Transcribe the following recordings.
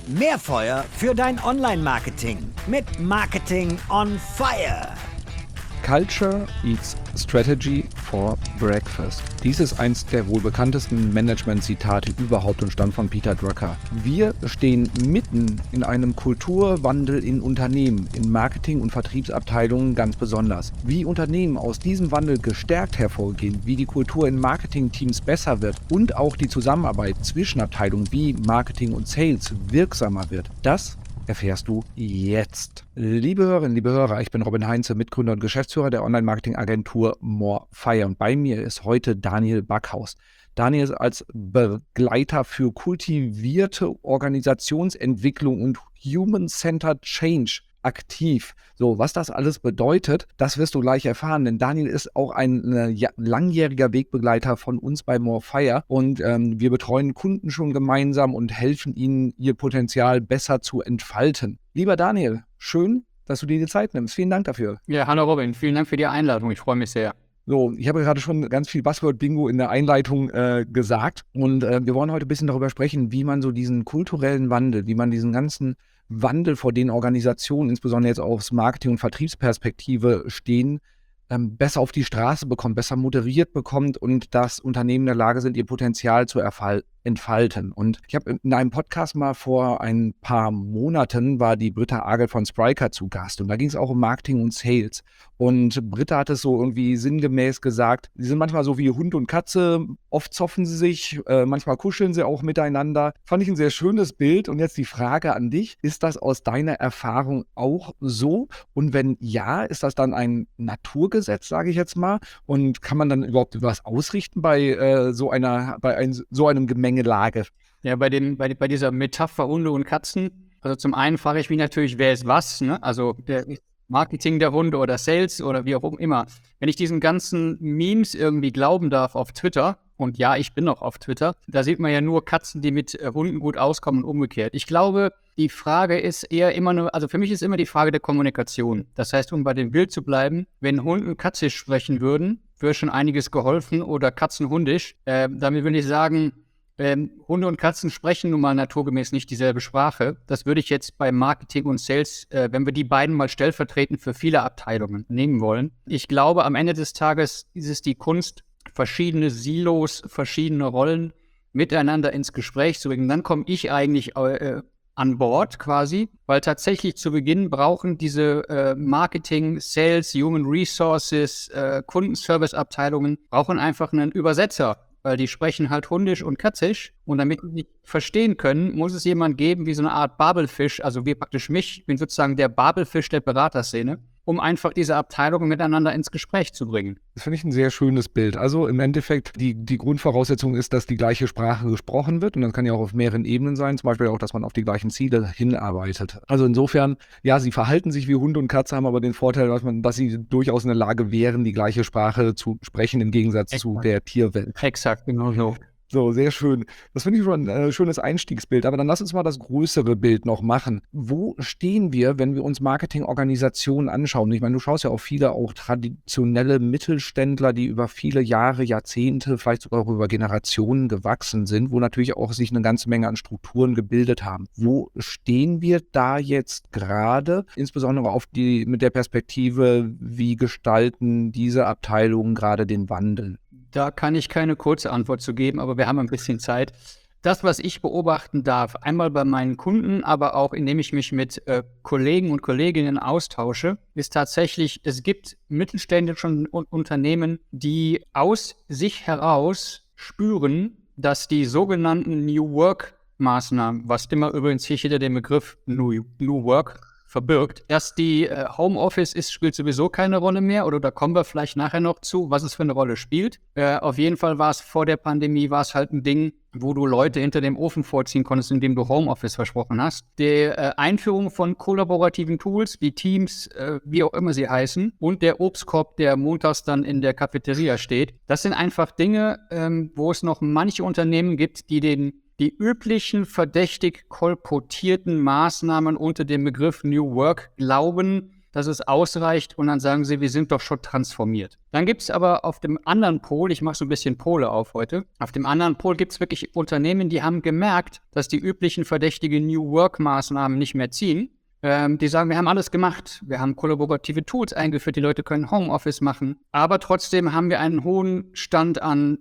Mehr Feuer für dein Online-Marketing mit Marketing on Fire. Culture eats strategy for breakfast. Dies ist eins der wohl bekanntesten Management-Zitate überhaupt und stammt von Peter Drucker. Wir stehen mitten in einem Kulturwandel in Unternehmen, in Marketing- und Vertriebsabteilungen ganz besonders. Wie Unternehmen aus diesem Wandel gestärkt hervorgehen, wie die Kultur in Marketing-Teams besser wird und auch die Zusammenarbeit zwischen Abteilungen wie Marketing und Sales wirksamer wird, das erfährst du jetzt. Liebe Hörerinnen, liebe Hörer, ich bin Robin Heinze, Mitgründer und Geschäftsführer der Online-Marketing-Agentur Morefire. Und bei mir ist heute Daniel Backhaus. Daniel ist als Begleiter für kultivierte Organisationsentwicklung und Human-Centered Change aktiv. So, was das alles bedeutet, das wirst du gleich erfahren, denn Daniel ist auch ein langjähriger Wegbegleiter von uns bei Morefire und wir betreuen Kunden schon gemeinsam und helfen ihnen, ihr Potenzial besser zu entfalten. Lieber Daniel, schön, dass du dir die Zeit nimmst. Vielen Dank dafür. Ja, hallo Robin, vielen Dank für die Einladung. Ich freue mich sehr. So, ich habe gerade schon ganz viel Buzzword-Bingo in der Einleitung gesagt und wir wollen heute ein bisschen darüber sprechen, wie man so diesen kulturellen Wandel, wie man diesen ganzen Wandel, vor den Organisationen, insbesondere jetzt aus Marketing- und Vertriebsperspektive stehen, besser auf die Straße bekommt, besser moderiert bekommt und dass Unternehmen in der Lage sind, ihr Potenzial zu entfalten. Und ich habe in einem Podcast mal vor ein paar Monaten war die Britta Agel von Spryker zu Gast und da ging es auch um Marketing und Sales. Und Britta hat es so irgendwie sinngemäß gesagt, sie sind manchmal so wie Hund und Katze, oft zoffen sie sich, manchmal kuscheln sie auch miteinander. Fand ich ein sehr schönes Bild und jetzt die Frage an dich, ist das aus deiner Erfahrung auch so? Und wenn ja, ist das dann ein Naturgesetz, sage ich jetzt mal? Und kann man dann überhaupt was ausrichten bei so einem Gemengelage? Ja, bei dieser Metapher Hunde und Katzen, also zum einen frage ich mich natürlich, wer ist was, ne? Also der Marketing der Hunde oder Sales oder wie auch immer. Wenn ich diesen ganzen Memes irgendwie glauben darf auf Twitter, und ja, ich bin noch auf Twitter, da sieht man ja nur Katzen, die mit Hunden gut auskommen und umgekehrt. Ich glaube, die Frage ist eher immer nur, also für mich ist immer die Frage der Kommunikation. Das heißt, um bei dem Bild zu bleiben, wenn Hund und Katzisch sprechen würden, wäre schon einiges geholfen oder Katzenhundisch. Damit würde ich sagen, Hunde und Katzen sprechen nun mal naturgemäß nicht dieselbe Sprache. Das würde ich jetzt bei Marketing und Sales, wenn wir die beiden mal stellvertretend für viele Abteilungen nehmen wollen. Ich glaube, am Ende des Tages ist es die Kunst, verschiedene Silos, verschiedene Rollen miteinander ins Gespräch zu bringen. Dann komme ich eigentlich an Bord quasi, weil tatsächlich zu Beginn brauchen diese Marketing, Sales, Human Resources, Kundenservice-Abteilungen brauchen einfach einen Übersetzer, weil die sprechen halt Hundisch und Katzisch und damit die nicht verstehen können, muss es jemand geben wie so eine Art Babelfisch, also wie praktisch mich, ich bin sozusagen der Babelfisch der Beraterszene, um einfach diese Abteilungen miteinander ins Gespräch zu bringen. Das finde ich ein sehr schönes Bild. Also im Endeffekt, die Grundvoraussetzung ist, dass die gleiche Sprache gesprochen wird und das kann ja auch auf mehreren Ebenen sein, zum Beispiel auch, dass man auf die gleichen Ziele hinarbeitet. Also insofern, ja, sie verhalten sich wie Hund und Katze, haben aber den Vorteil, dass sie durchaus in der Lage wären, die gleiche Sprache zu sprechen, im Gegensatz zu der Tierwelt. Exakt, genau so. So, sehr schön. Das finde ich schon ein schönes Einstiegsbild. Aber dann lass uns mal das größere Bild noch machen. Wo stehen wir, wenn wir uns Marketingorganisationen anschauen? Ich meine, du schaust ja auf viele auch traditionelle Mittelständler, die über viele Jahre, Jahrzehnte, vielleicht sogar auch über Generationen gewachsen sind, wo natürlich auch sich eine ganze Menge an Strukturen gebildet haben. Wo stehen wir da jetzt gerade? Insbesondere mit der Perspektive, wie gestalten diese Abteilungen gerade den Wandel? Da kann ich keine kurze Antwort zu geben, aber wir haben ein bisschen Zeit. Das, was ich beobachten darf, einmal bei meinen Kunden, aber auch indem ich mich mit Kollegen und Kolleginnen austausche, ist tatsächlich, es gibt mittelständische Unternehmen, die aus sich heraus spüren, dass die sogenannten New Work-Maßnahmen, was immer übrigens hier hinter dem Begriff New Work verbirgt. Erst die Homeoffice spielt sowieso keine Rolle mehr oder da kommen wir vielleicht nachher noch zu, was es für eine Rolle spielt. Auf jeden Fall war es vor der Pandemie halt ein Ding, wo du Leute hinter dem Ofen vorziehen konntest, indem du Homeoffice versprochen hast. Die Einführung von kollaborativen Tools wie Teams, wie auch immer sie heißen und der Obstkorb, der montags dann in der Cafeteria steht, das sind einfach Dinge, wo es noch manche Unternehmen gibt, die üblichen verdächtig kolportierten Maßnahmen unter dem Begriff New Work glauben, dass es ausreicht und dann sagen sie, wir sind doch schon transformiert. Dann gibt es aber auf dem anderen Pol, ich mache so ein bisschen Pole auf heute, auf dem anderen Pol gibt es wirklich Unternehmen, die haben gemerkt, dass die üblichen verdächtigen New Work-Maßnahmen nicht mehr ziehen. Die sagen, wir haben alles gemacht. Wir haben kollaborative Tools eingeführt, die Leute können Homeoffice machen. Aber trotzdem haben wir einen hohen Stand an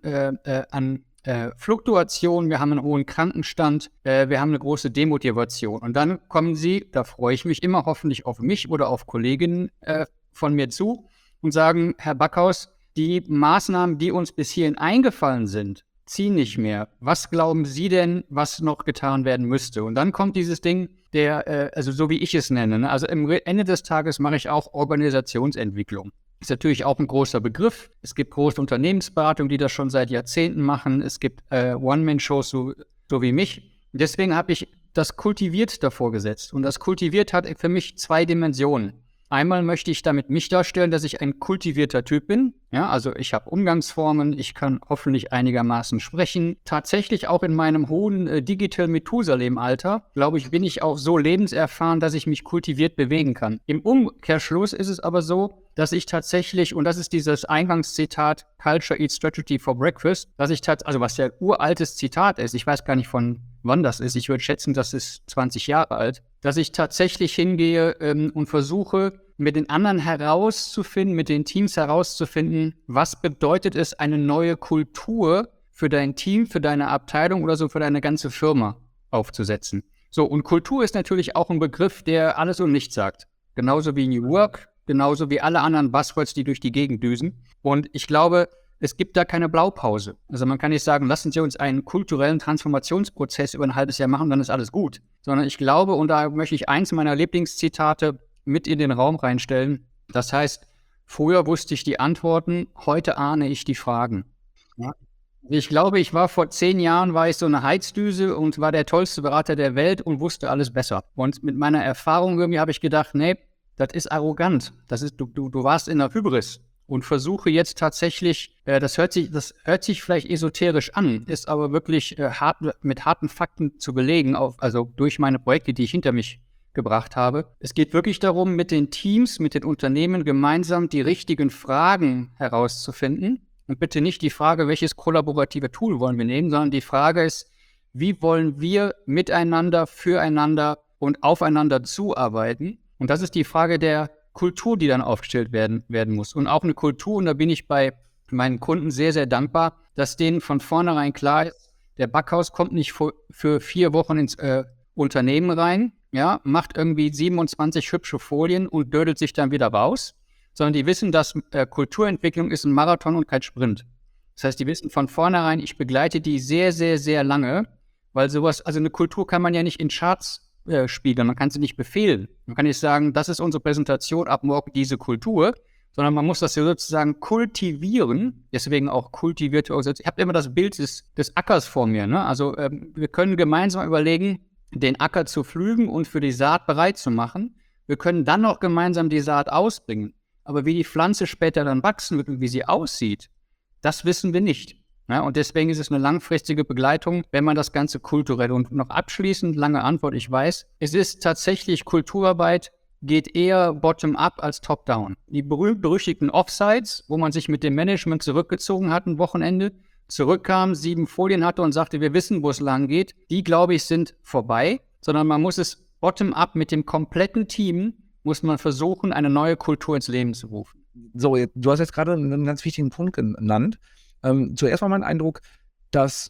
Fluktuation, wir haben einen hohen Krankenstand, wir haben eine große Demotivation. Und dann kommen sie, da freue ich mich immer, hoffentlich auf mich oder auf Kolleginnen von mir zu und sagen, Herr Backhaus, die Maßnahmen, die uns bis hierhin eingefallen sind, ziehen nicht mehr. Was glauben Sie denn, was noch getan werden müsste? Und dann kommt dieses Ding, also so wie ich es nenne, ne? Also am Ende des Tages mache ich auch Organisationsentwicklung. Ist natürlich auch ein großer Begriff. Es gibt große Unternehmensberatungen, die das schon seit Jahrzehnten machen. Es gibt One-Man-Shows, so wie mich. Deswegen habe ich das kultiviert davor gesetzt. Und das kultiviert hat für mich 2 Dimensionen. Einmal möchte ich damit mich darstellen, dass ich ein kultivierter Typ bin. Ja, also ich habe Umgangsformen, ich kann hoffentlich einigermaßen sprechen. Tatsächlich auch in meinem hohen Digital Methusalem-Alter, glaube ich, bin ich auch so lebenserfahren, dass ich mich kultiviert bewegen kann. Im Umkehrschluss ist es aber so, dass ich tatsächlich, und das ist dieses Eingangszitat, Culture Eats Strategy for Breakfast, dass ich also was ja uraltes Zitat ist, ich weiß gar nicht von wann das ist, ich würde schätzen, das ist 20 Jahre alt, dass ich tatsächlich hingehe und versuche, mit den anderen herauszufinden, mit den Teams herauszufinden, was bedeutet es, eine neue Kultur für dein Team, für deine Abteilung oder so für deine ganze Firma aufzusetzen. So, und Kultur ist natürlich auch ein Begriff, der alles und nichts sagt. Genauso wie New Work, genauso wie alle anderen Buzzwords, die durch die Gegend düsen. Und ich glaube, es gibt da keine Blaupause. Also man kann nicht sagen, lassen Sie uns einen kulturellen Transformationsprozess über ein halbes Jahr machen, dann ist alles gut. Sondern ich glaube, und da möchte ich eins meiner Lieblingszitate mit in den Raum reinstellen. Das heißt, früher wusste ich die Antworten, heute ahne ich die Fragen. Ja. Ich glaube, vor 10 Jahren war ich so eine Heizdüse und war der tollste Berater der Welt und wusste alles besser. Und mit meiner Erfahrung irgendwie habe ich gedacht, nee, das ist arrogant. Du warst in der Hybris und versuche jetzt tatsächlich, das hört sich vielleicht esoterisch an, ist aber wirklich mit harten Fakten zu belegen, also durch meine Projekte, die ich hinter mich gebracht habe. Es geht wirklich darum, mit den Teams, mit den Unternehmen gemeinsam die richtigen Fragen herauszufinden. Und bitte nicht die Frage, welches kollaborative Tool wollen wir nehmen, sondern die Frage ist, wie wollen wir miteinander, füreinander und aufeinander zuarbeiten? Und das ist die Frage der Kultur, die dann aufgestellt werden muss. Und auch eine Kultur, und da bin ich bei meinen Kunden sehr, sehr dankbar, dass denen von vornherein klar ist, der Backhaus kommt nicht für 4 Wochen ins Unternehmen rein, ja, macht irgendwie 27 hübsche Folien und dödelt sich dann wieder raus, sondern die wissen, dass Kulturentwicklung ist ein Marathon und kein Sprint. Das heißt, die wissen von vornherein, ich begleite die sehr, sehr, sehr lange, weil also eine Kultur kann man ja nicht in Charts spiegeln, man kann sie nicht befehlen. Man kann nicht sagen, das ist unsere Präsentation, ab morgen diese Kultur, sondern man muss das ja sozusagen kultivieren, deswegen auch kultivierte Organisation. Ich habe immer das Bild des Ackers vor mir, ne? Also wir können gemeinsam überlegen, den Acker zu pflügen und für die Saat bereit zu machen. Wir können dann noch gemeinsam die Saat ausbringen. Aber wie die Pflanze später dann wachsen wird und wie sie aussieht, das wissen wir nicht. Ja, und deswegen ist es eine langfristige Begleitung, wenn man das Ganze kulturell. Und noch abschließend, lange Antwort, ich weiß, es ist tatsächlich Kulturarbeit, geht eher bottom-up als top-down. Die berühmt-berüchtigten Offsites, wo man sich mit dem Management zurückgezogen hat, ein Wochenende, zurückkam, 7 Folien hatte und sagte, wir wissen, wo es lang geht, die, glaube ich, sind vorbei, sondern man muss es bottom-up mit dem kompletten Team, muss man versuchen, eine neue Kultur ins Leben zu rufen. So, du hast jetzt gerade einen ganz wichtigen Punkt genannt. Zuerst war mein Eindruck, dass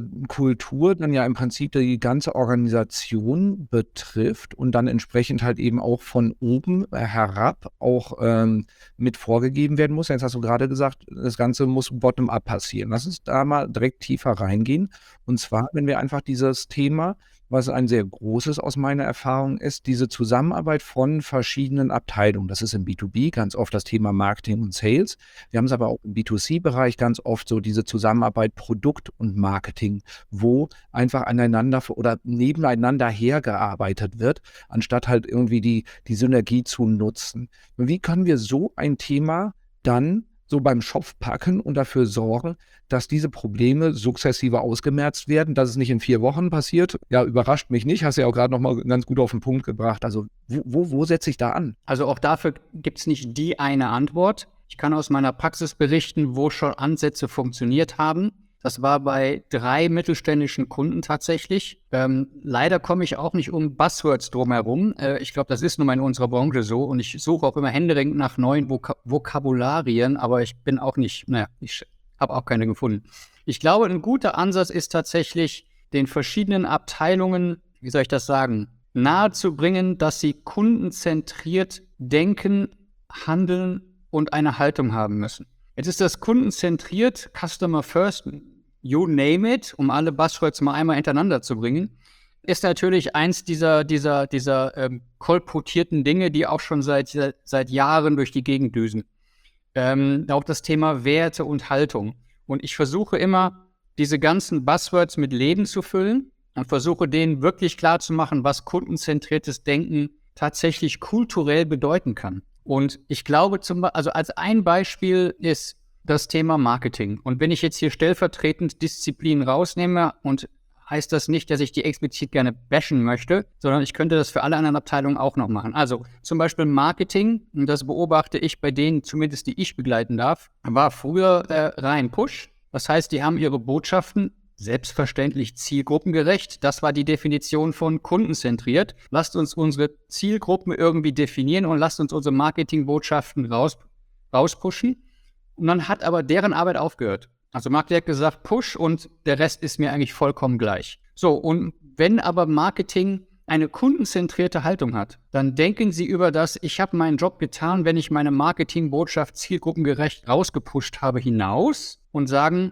Kultur dann ja im Prinzip die ganze Organisation betrifft und dann entsprechend halt eben auch von oben herab auch mit vorgegeben werden muss. Jetzt hast du gerade gesagt, das Ganze muss bottom-up passieren. Lass uns da mal direkt tiefer reingehen. Und zwar, wenn wir einfach dieses Thema, was ein sehr großes aus meiner Erfahrung ist, diese Zusammenarbeit von verschiedenen Abteilungen. Das ist im B2B ganz oft das Thema Marketing und Sales. Wir haben es aber auch im B2C-Bereich ganz oft so diese Zusammenarbeit Produkt und Marketing, wo einfach aneinander oder nebeneinander hergearbeitet wird, anstatt halt irgendwie die Synergie zu nutzen. Wie können wir so ein Thema dann so beim Schopf packen und dafür sorgen, dass diese Probleme sukzessive ausgemerzt werden, dass es nicht in 4 Wochen passiert. Ja, überrascht mich nicht, hast du ja auch gerade nochmal ganz gut auf den Punkt gebracht. Also wo setze ich da an? Also auch dafür gibt es nicht die eine Antwort. Ich kann aus meiner Praxis berichten, wo schon Ansätze funktioniert haben. Das war bei 3 mittelständischen Kunden tatsächlich. Leider komme ich auch nicht um Buzzwords drumherum. Ich glaube, das ist nun mal in unserer Branche so. Und ich suche auch immer händeringend nach neuen Vokabularien, aber ich bin auch nicht, ich habe auch keine gefunden. Ich glaube, ein guter Ansatz ist tatsächlich, den verschiedenen Abteilungen, wie soll ich das sagen, nahezubringen, dass sie kundenzentriert denken, handeln und eine Haltung haben müssen. Jetzt ist das kundenzentriert, Customer First, you name it, um alle Buzzwords mal einmal hintereinander zu bringen, ist natürlich eins dieser kolportierten Dinge, die auch schon seit Jahren durch die Gegend düsen. Auch das Thema Werte und Haltung. Und ich versuche immer, diese ganzen Buzzwords mit Leben zu füllen und versuche denen wirklich klar zu machen, was kundenzentriertes Denken tatsächlich kulturell bedeuten kann. Und ich glaube, also als ein Beispiel ist das Thema Marketing. Und wenn ich jetzt hier stellvertretend Disziplin rausnehme, und heißt das nicht, dass ich die explizit gerne bashen möchte, sondern ich könnte das für alle anderen Abteilungen auch noch machen. Also zum Beispiel Marketing, und das beobachte ich bei denen, zumindest die ich begleiten darf, war früher rein Push. Das heißt, die haben ihre Botschaften selbstverständlich zielgruppengerecht. Das war die Definition von kundenzentriert. Lasst uns unsere Zielgruppen irgendwie definieren und lasst uns unsere Marketingbotschaften rauspushen. Und dann hat aber deren Arbeit aufgehört. Also Marketing hat gesagt, Push, und der Rest ist mir eigentlich vollkommen gleich. So, und wenn aber Marketing eine kundenzentrierte Haltung hat, dann denken Sie über das, ich habe meinen Job getan, wenn ich meine Marketingbotschaft zielgruppengerecht rausgepusht habe, hinaus und sagen,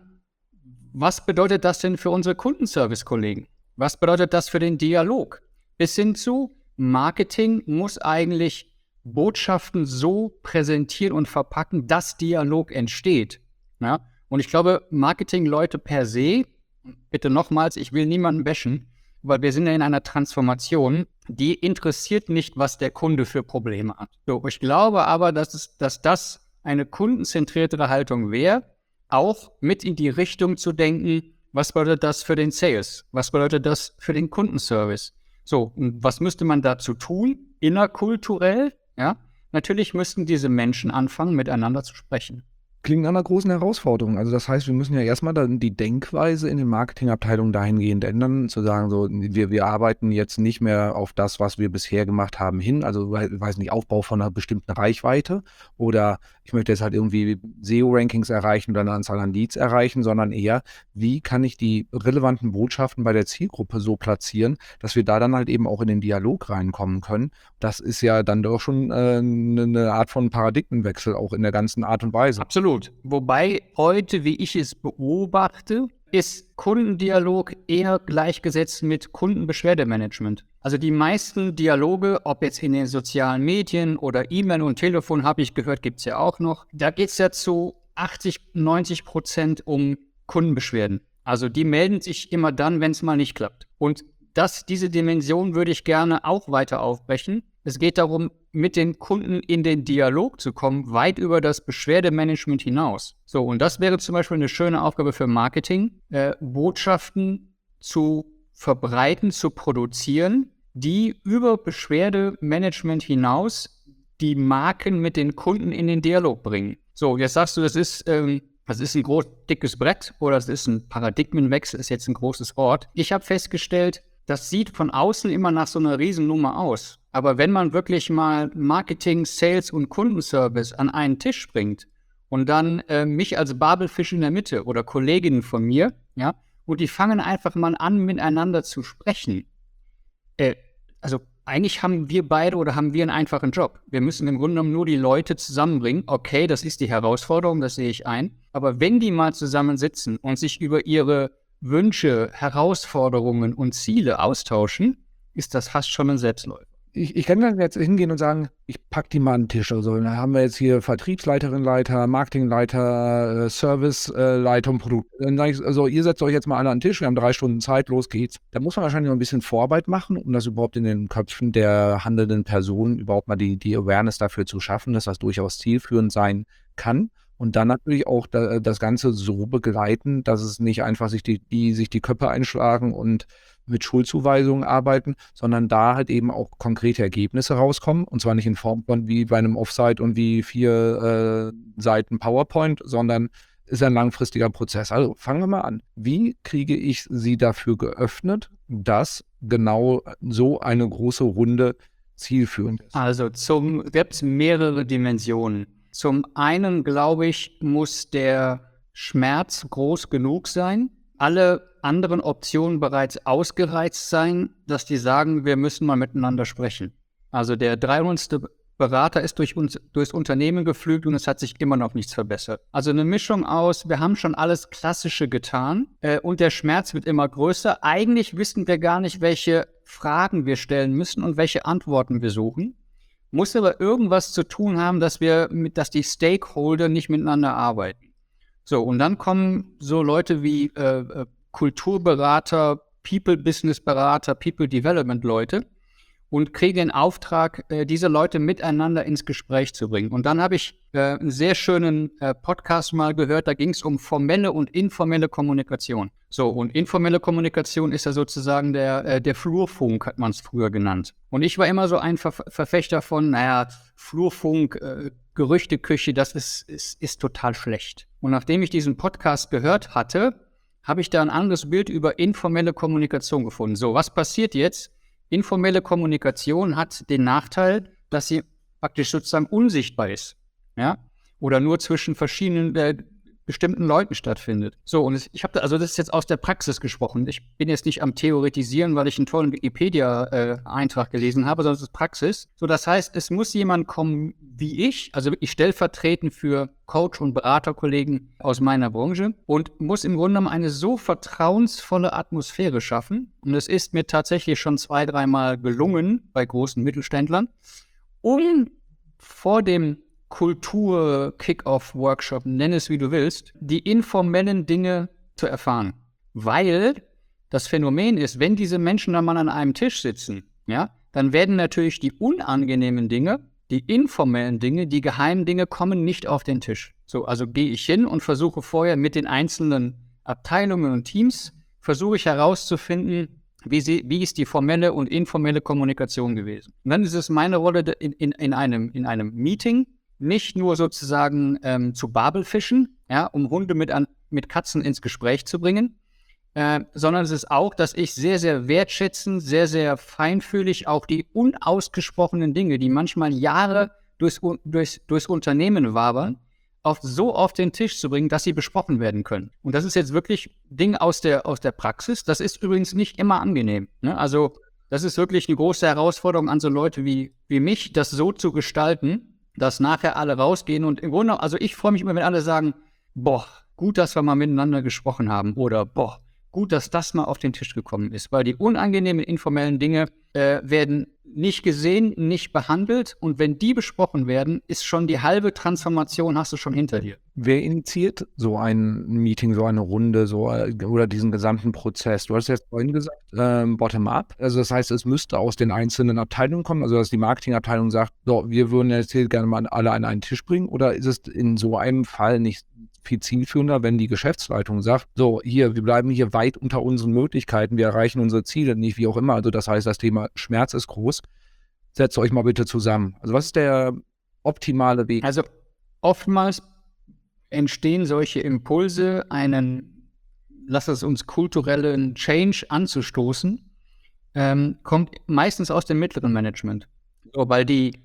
was bedeutet das denn für unsere Kundenservice-Kollegen? Was bedeutet das für den Dialog? Bis hin zu Marketing muss eigentlich Botschaften so präsentieren und verpacken, dass Dialog entsteht. Ja? Und ich glaube, Marketing-Leute per se, bitte nochmals, ich will niemanden bashen, weil wir sind ja in einer Transformation, die interessiert nicht, was der Kunde für Probleme hat. So, ich glaube aber, dass das eine kundenzentriertere Haltung wäre, auch mit in die Richtung zu denken, was bedeutet das für den Sales? Was bedeutet das für den Kundenservice? So, und was müsste man dazu tun? Innerkulturell, ja? Natürlich müssten diese Menschen anfangen, miteinander zu sprechen. Klingt nach einer großen Herausforderung. Also das heißt, wir müssen ja erstmal dann die Denkweise in den Marketingabteilungen dahingehend ändern, zu sagen, so, wir arbeiten jetzt nicht mehr auf das, was wir bisher gemacht haben, hin. Also, weiß nicht, Aufbau von einer bestimmten Reichweite oder ich möchte jetzt halt irgendwie SEO-Rankings erreichen oder eine Anzahl an Leads erreichen, sondern eher, wie kann ich die relevanten Botschaften bei der Zielgruppe so platzieren, dass wir da dann halt eben auch in den Dialog reinkommen können. Das ist ja dann doch schon eine Art von Paradigmenwechsel, auch in der ganzen Art und Weise. Absolut. Wobei heute, wie ich es beobachte, ist Kundendialog eher gleichgesetzt mit Kundenbeschwerdemanagement. Also die meisten Dialoge, ob jetzt in den sozialen Medien oder E-Mail und Telefon, habe ich gehört, gibt es ja auch noch. Da geht es ja zu 80-90% um Kundenbeschwerden. Also die melden sich immer dann, wenn es mal nicht klappt. Und diese Dimension würde ich gerne auch weiter aufbrechen. Es geht darum, mit den Kunden in den Dialog zu kommen, weit über das Beschwerdemanagement hinaus. So, und das wäre zum Beispiel eine schöne Aufgabe für Marketing, Botschaften zu verbreiten, zu produzieren, die über Beschwerdemanagement hinaus die Marken mit den Kunden in den Dialog bringen. So, jetzt sagst du, das ist ein dickes Brett oder das ist ein Paradigmenwechsel, ist jetzt ein großes Wort. Ich habe festgestellt, das sieht von außen immer nach so einer Riesennummer aus. Aber wenn man wirklich mal Marketing, Sales und Kundenservice an einen Tisch bringt und dann mich als Babelfisch in der Mitte oder Kolleginnen von mir, ja, und die fangen einfach mal an, miteinander zu sprechen. Also eigentlich haben wir beide oder haben wir einen einfachen Job. Wir müssen im Grunde genommen nur die Leute zusammenbringen. Okay, das ist die Herausforderung, das sehe ich ein. Aber wenn die mal zusammensitzen und sich über ihre Wünsche, Herausforderungen und Ziele austauschen, ist das fast schon ein Selbstläufer. Ich kann dann jetzt hingehen und sagen, ich packe die mal an den Tisch. Also da haben wir jetzt hier Vertriebsleiterin, Leiter, Marketingleiter, Serviceleiter und Produkt. Dann sage ich, also ihr setzt euch jetzt mal alle an den Tisch, wir haben 3 Stunden Zeit, los geht's. Da muss man wahrscheinlich noch ein bisschen Vorarbeit machen, um das überhaupt in den Köpfen der handelnden Personen überhaupt mal die Awareness dafür zu schaffen, dass das durchaus zielführend sein kann. Und dann natürlich auch das Ganze so begleiten, dass es nicht einfach sich die Köpfe einschlagen und mit Schuldzuweisungen arbeiten, sondern da halt eben auch konkrete Ergebnisse rauskommen. Und zwar nicht in Form von wie bei einem Offsite und wie 4 Seiten PowerPoint, sondern ist ein langfristiger Prozess. Also fangen wir mal an. Wie kriege ich Sie dafür geöffnet, dass genau so eine große Runde zielführend ist? Also gibt es mehrere Dimensionen. Zum einen, glaube ich, muss der Schmerz groß genug sein, alle anderen Optionen bereits ausgereizt sein, dass die sagen, wir müssen mal miteinander sprechen. Also der 300. Berater ist durchs Unternehmen geflügt und es hat sich immer noch nichts verbessert. Also eine Mischung aus, wir haben schon alles Klassische getan und der Schmerz wird immer größer. Eigentlich wissen wir gar nicht, welche Fragen wir stellen müssen und welche Antworten wir suchen. Muss aber irgendwas zu tun haben, dass die Stakeholder nicht miteinander arbeiten. So, und dann kommen so Leute wie Kulturberater, People-Business-Berater, People-Development-Leute und kriege den Auftrag, diese Leute miteinander ins Gespräch zu bringen. Und dann habe ich einen sehr schönen Podcast mal gehört, da ging es um formelle und informelle Kommunikation. So, und informelle Kommunikation ist ja sozusagen der Flurfunk, hat man es früher genannt. Und ich war immer so ein Verfechter von, Flurfunk, Gerüchteküche, das ist total schlecht. Und nachdem ich diesen Podcast gehört hatte, habe ich da ein anderes Bild über informelle Kommunikation gefunden. So, was passiert jetzt? Informelle Kommunikation hat den Nachteil, dass sie praktisch sozusagen unsichtbar ist, ja, oder nur zwischen verschiedenen bestimmten Leuten stattfindet. So, und das ist jetzt aus der Praxis gesprochen. Ich bin jetzt nicht am Theoretisieren, weil ich einen tollen Wikipedia-Eintrag gelesen habe, sondern es ist Praxis. So, das heißt, es muss jemand kommen wie ich, also wirklich stellvertretend für Coach- und Beraterkollegen aus meiner Branche und muss im Grunde genommen eine so vertrauensvolle Atmosphäre schaffen. Und es ist mir tatsächlich schon 2-3 Mal gelungen bei großen Mittelständlern, um vor dem Kultur-Kick-Off-Workshop, nenn es wie du willst, die informellen Dinge zu erfahren. Weil das Phänomen ist, wenn diese Menschen dann mal an einem Tisch sitzen, ja, dann werden natürlich die unangenehmen Dinge, die informellen Dinge, die geheimen Dinge kommen nicht auf den Tisch. So, also gehe ich hin und versuche vorher mit den einzelnen Abteilungen und Teams, versuche ich herauszufinden, wie ist die formelle und informelle Kommunikation gewesen. Und dann ist es meine Rolle in einem Meeting, nicht nur sozusagen zu Babelfischen, ja, um Hunde mit Katzen ins Gespräch zu bringen, sondern es ist auch, dass ich sehr, sehr wertschätzend, sehr, sehr feinfühlig auch die unausgesprochenen Dinge, die manchmal Jahre durchs Unternehmen wabern, so auf den Tisch zu bringen, dass sie besprochen werden können. Und das ist jetzt wirklich Ding aus der Praxis. Das ist übrigens nicht immer angenehm, ne? Also das ist wirklich eine große Herausforderung an so Leute wie mich, das so zu gestalten, dass nachher alle rausgehen und im Grunde, also ich freue mich immer, wenn alle sagen, boah, gut, dass wir mal miteinander gesprochen haben oder boah, gut, dass das mal auf den Tisch gekommen ist, weil die unangenehmen informellen Dinge werden nicht gesehen, nicht behandelt und wenn die besprochen werden, ist schon die halbe Transformation hast du schon hinter dir. Wer initiiert so ein Meeting, so eine Runde, oder diesen gesamten Prozess? Du hast jetzt vorhin gesagt, bottom-up. Also das heißt, es müsste aus den einzelnen Abteilungen kommen, also dass die Marketingabteilung sagt, so, wir würden jetzt hier gerne mal alle an einen Tisch bringen, oder ist es in so einem Fall nicht viel zielführender, wenn die Geschäftsleitung sagt, so, wir bleiben hier weit unter unseren Möglichkeiten, wir erreichen unsere Ziele nicht, wie auch immer. Also das heißt, das Thema Schmerz ist groß. Setzt euch mal bitte zusammen. Also was ist der optimale Weg? Also oftmals entstehen solche Impulse, lass es uns kulturellen Change anzustoßen, kommt meistens aus dem mittleren Management. So, weil die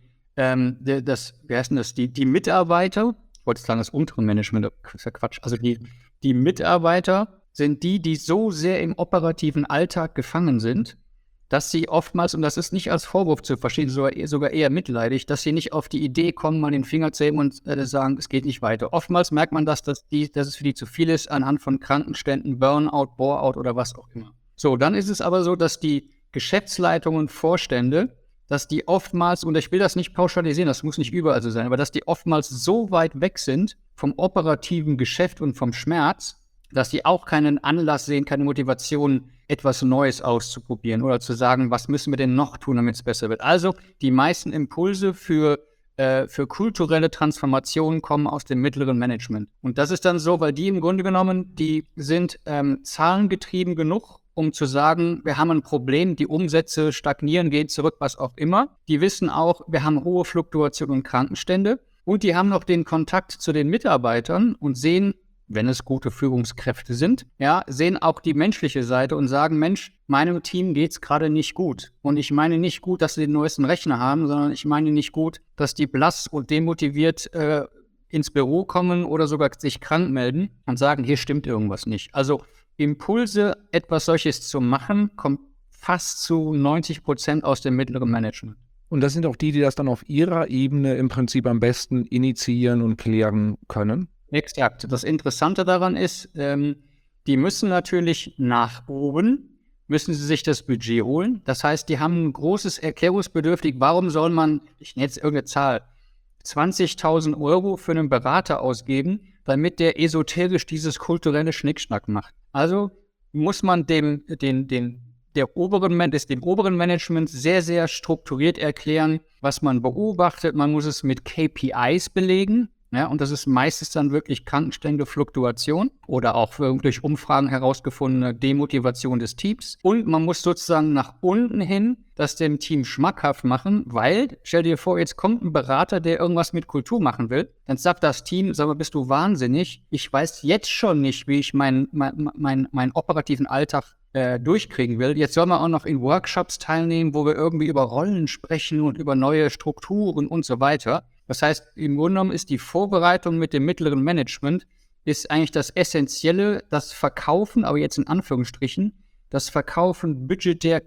Mitarbeiter, ich wollte sagen das untere Management, das ist ja Quatsch, also die Mitarbeiter sind die so sehr im operativen Alltag gefangen sind, dass sie oftmals, und das ist nicht als Vorwurf zu verstehen, sogar eher mitleidig, dass sie nicht auf die Idee kommen, mal den Finger zu heben und sagen, es geht nicht weiter. Oftmals merkt man, dass es für die zu viel ist, anhand von Krankenständen, Burnout, Bore-out oder was auch immer. So, dann ist es aber so, dass die Geschäftsleitungen, Vorstände, dass die oftmals, und ich will das nicht pauschalisieren, das muss nicht überall so sein, aber dass die oftmals so weit weg sind vom operativen Geschäft und vom Schmerz, dass die auch keinen Anlass sehen, keine Motivation, etwas Neues auszuprobieren oder zu sagen, was müssen wir denn noch tun, damit es besser wird. Also die meisten Impulse für für kulturelle Transformationen kommen aus dem mittleren Management. Und das ist dann so, weil die im Grunde genommen, die sind zahlengetrieben genug, um zu sagen, wir haben ein Problem, die Umsätze stagnieren, gehen zurück, was auch immer. Die wissen auch, wir haben hohe Fluktuationen und Krankenstände. Und die haben noch den Kontakt zu den Mitarbeitern und sehen, wenn es gute Führungskräfte sind, ja, sehen auch die menschliche Seite und sagen, Mensch, meinem Team geht's gerade nicht gut. Und ich meine nicht gut, dass sie den neuesten Rechner haben, sondern ich meine nicht gut, dass die blass und demotiviert ins Büro kommen oder sogar sich krank melden und sagen, hier stimmt irgendwas nicht. Also Impulse, etwas solches zu machen, kommt fast zu 90% aus dem mittleren Management. Und das sind auch die das dann auf ihrer Ebene im Prinzip am besten initiieren und klären können? Exakt. Das Interessante daran ist, die müssen natürlich nach oben, müssen sie sich das Budget holen. Das heißt, die haben ein großes Erklärungsbedürfnis. Warum soll man, ich nenne jetzt irgendeine Zahl, 20.000 Euro für einen Berater ausgeben, damit der esoterisch dieses kulturelle Schnickschnack macht? Also muss man dem oberen Management sehr, sehr strukturiert erklären, was man beobachtet. Man muss es mit KPIs belegen. Ja, und das ist meistens dann wirklich Krankenstände, Fluktuation oder auch durch Umfragen herausgefundene Demotivation des Teams. Und man muss sozusagen nach unten hin das dem Team schmackhaft machen, weil, stell dir vor, jetzt kommt ein Berater, der irgendwas mit Kultur machen will. Dann sagt das Team, sag mal, bist du wahnsinnig? Ich weiß jetzt schon nicht, wie ich meinen operativen Alltag durchkriegen will. Jetzt soll man auch noch in Workshops teilnehmen, wo wir irgendwie über Rollen sprechen und über neue Strukturen und so weiter. Das heißt, im Grunde genommen ist die Vorbereitung mit dem mittleren Management ist eigentlich das Essentielle, das Verkaufen, aber jetzt in Anführungsstrichen, das Verkaufen budgetär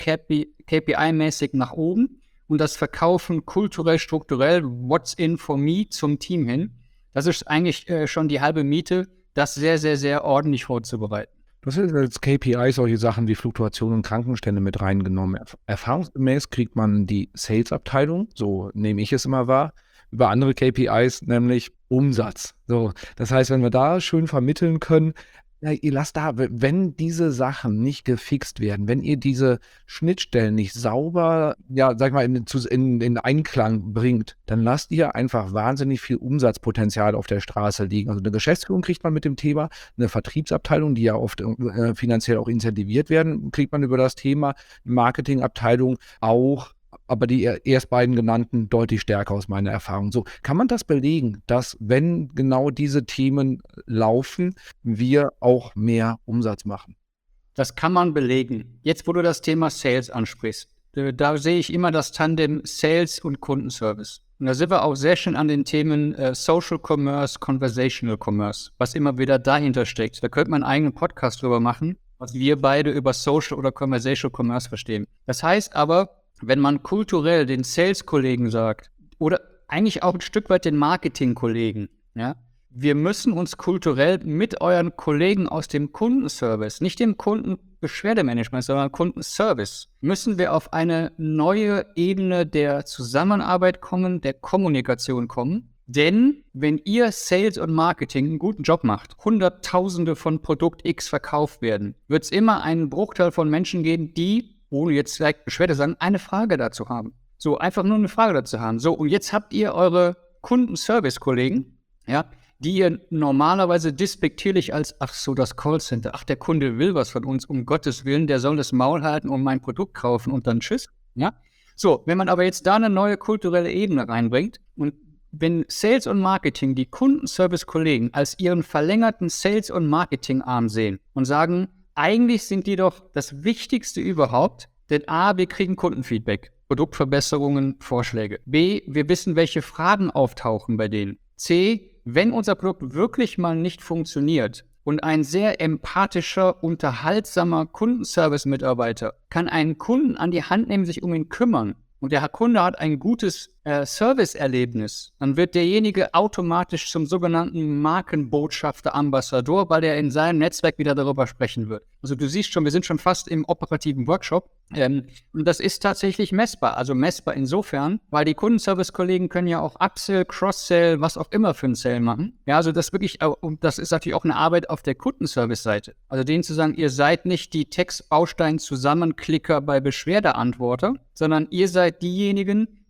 KPI-mäßig nach oben und das Verkaufen kulturell, strukturell, what's in for me zum Team hin. Das ist eigentlich schon die halbe Miete, das sehr, sehr, sehr ordentlich vorzubereiten. Du hast jetzt als KPI solche Sachen wie Fluktuation und Krankenstände mit reingenommen. Erfahrungsgemäß kriegt man die Sales-Abteilung, so nehme ich es immer wahr, über andere KPIs, nämlich Umsatz. So, das heißt, wenn wir da schön vermitteln können, ja, ihr lasst da, wenn diese Sachen nicht gefixt werden, wenn ihr diese Schnittstellen nicht sauber, ja, sag ich mal, in Einklang bringt, dann lasst ihr einfach wahnsinnig viel Umsatzpotenzial auf der Straße liegen. Also eine Geschäftsführung kriegt man mit dem Thema, eine Vertriebsabteilung, die ja oft finanziell auch incentiviert werden, kriegt man über das Thema, Marketingabteilung auch, aber die erst beiden genannten deutlich stärker aus meiner Erfahrung. So, kann man das belegen, dass wenn genau diese Themen laufen, wir auch mehr Umsatz machen? Das kann man belegen. Jetzt, wo du das Thema Sales ansprichst, da sehe ich immer das Tandem Sales und Kundenservice. Und da sind wir auch sehr schön an den Themen Social Commerce, Conversational Commerce, was immer wieder dahinter steckt. Da könnte man einen eigenen Podcast drüber machen, was wir beide über Social oder Conversational Commerce verstehen. Das heißt aber, wenn man kulturell den Sales-Kollegen sagt, oder eigentlich auch ein Stück weit den Marketing-Kollegen, ja, wir müssen uns kulturell mit euren Kollegen aus dem Kundenservice, nicht dem Kundenbeschwerdemanagement, sondern Kundenservice, müssen wir auf eine neue Ebene der Zusammenarbeit kommen, der Kommunikation kommen. Denn wenn ihr Sales und Marketing einen guten Job macht, Hunderttausende von Produkt X verkauft werden, wird es immer einen Bruchteil von Menschen geben, die, ohne jetzt vielleicht Beschwerde sagen, eine Frage dazu haben. So, einfach nur eine Frage dazu haben. So, und jetzt habt ihr eure Kundenservice-Kollegen, ja, die ihr normalerweise despektierlich als, ach so, das Callcenter, ach, der Kunde will was von uns, um Gottes Willen, der soll das Maul halten und mein Produkt kaufen und dann tschüss, ja. So, wenn man aber jetzt da eine neue kulturelle Ebene reinbringt und wenn Sales und Marketing die Kundenservice-Kollegen als ihren verlängerten Sales- und Marketing-Arm sehen und sagen, eigentlich sind die doch das Wichtigste überhaupt, denn A, wir kriegen Kundenfeedback, Produktverbesserungen, Vorschläge. B, wir wissen, welche Fragen auftauchen bei denen. C, wenn unser Produkt wirklich mal nicht funktioniert und ein sehr empathischer, unterhaltsamer Kundenservice-Mitarbeiter kann einen Kunden an die Hand nehmen, sich um ihn kümmern und der Kunde hat ein gutes Service-Erlebnis, dann wird derjenige automatisch zum sogenannten Markenbotschafter, Ambassador, weil er in seinem Netzwerk wieder darüber sprechen wird. Also du siehst schon, wir sind schon fast im operativen Workshop und das ist tatsächlich messbar. Also messbar insofern, weil die Kundenservice-Kollegen können ja auch Upsell, Cross-Sell, was auch immer für ein Sell machen. Ja, also das wirklich, und das ist natürlich auch eine Arbeit auf der Kundenservice-Seite. Also denen zu sagen, ihr seid nicht die Textbaustein-Zusammenklicker bei Beschwerdeantworter, sondern ihr seid diejenigen,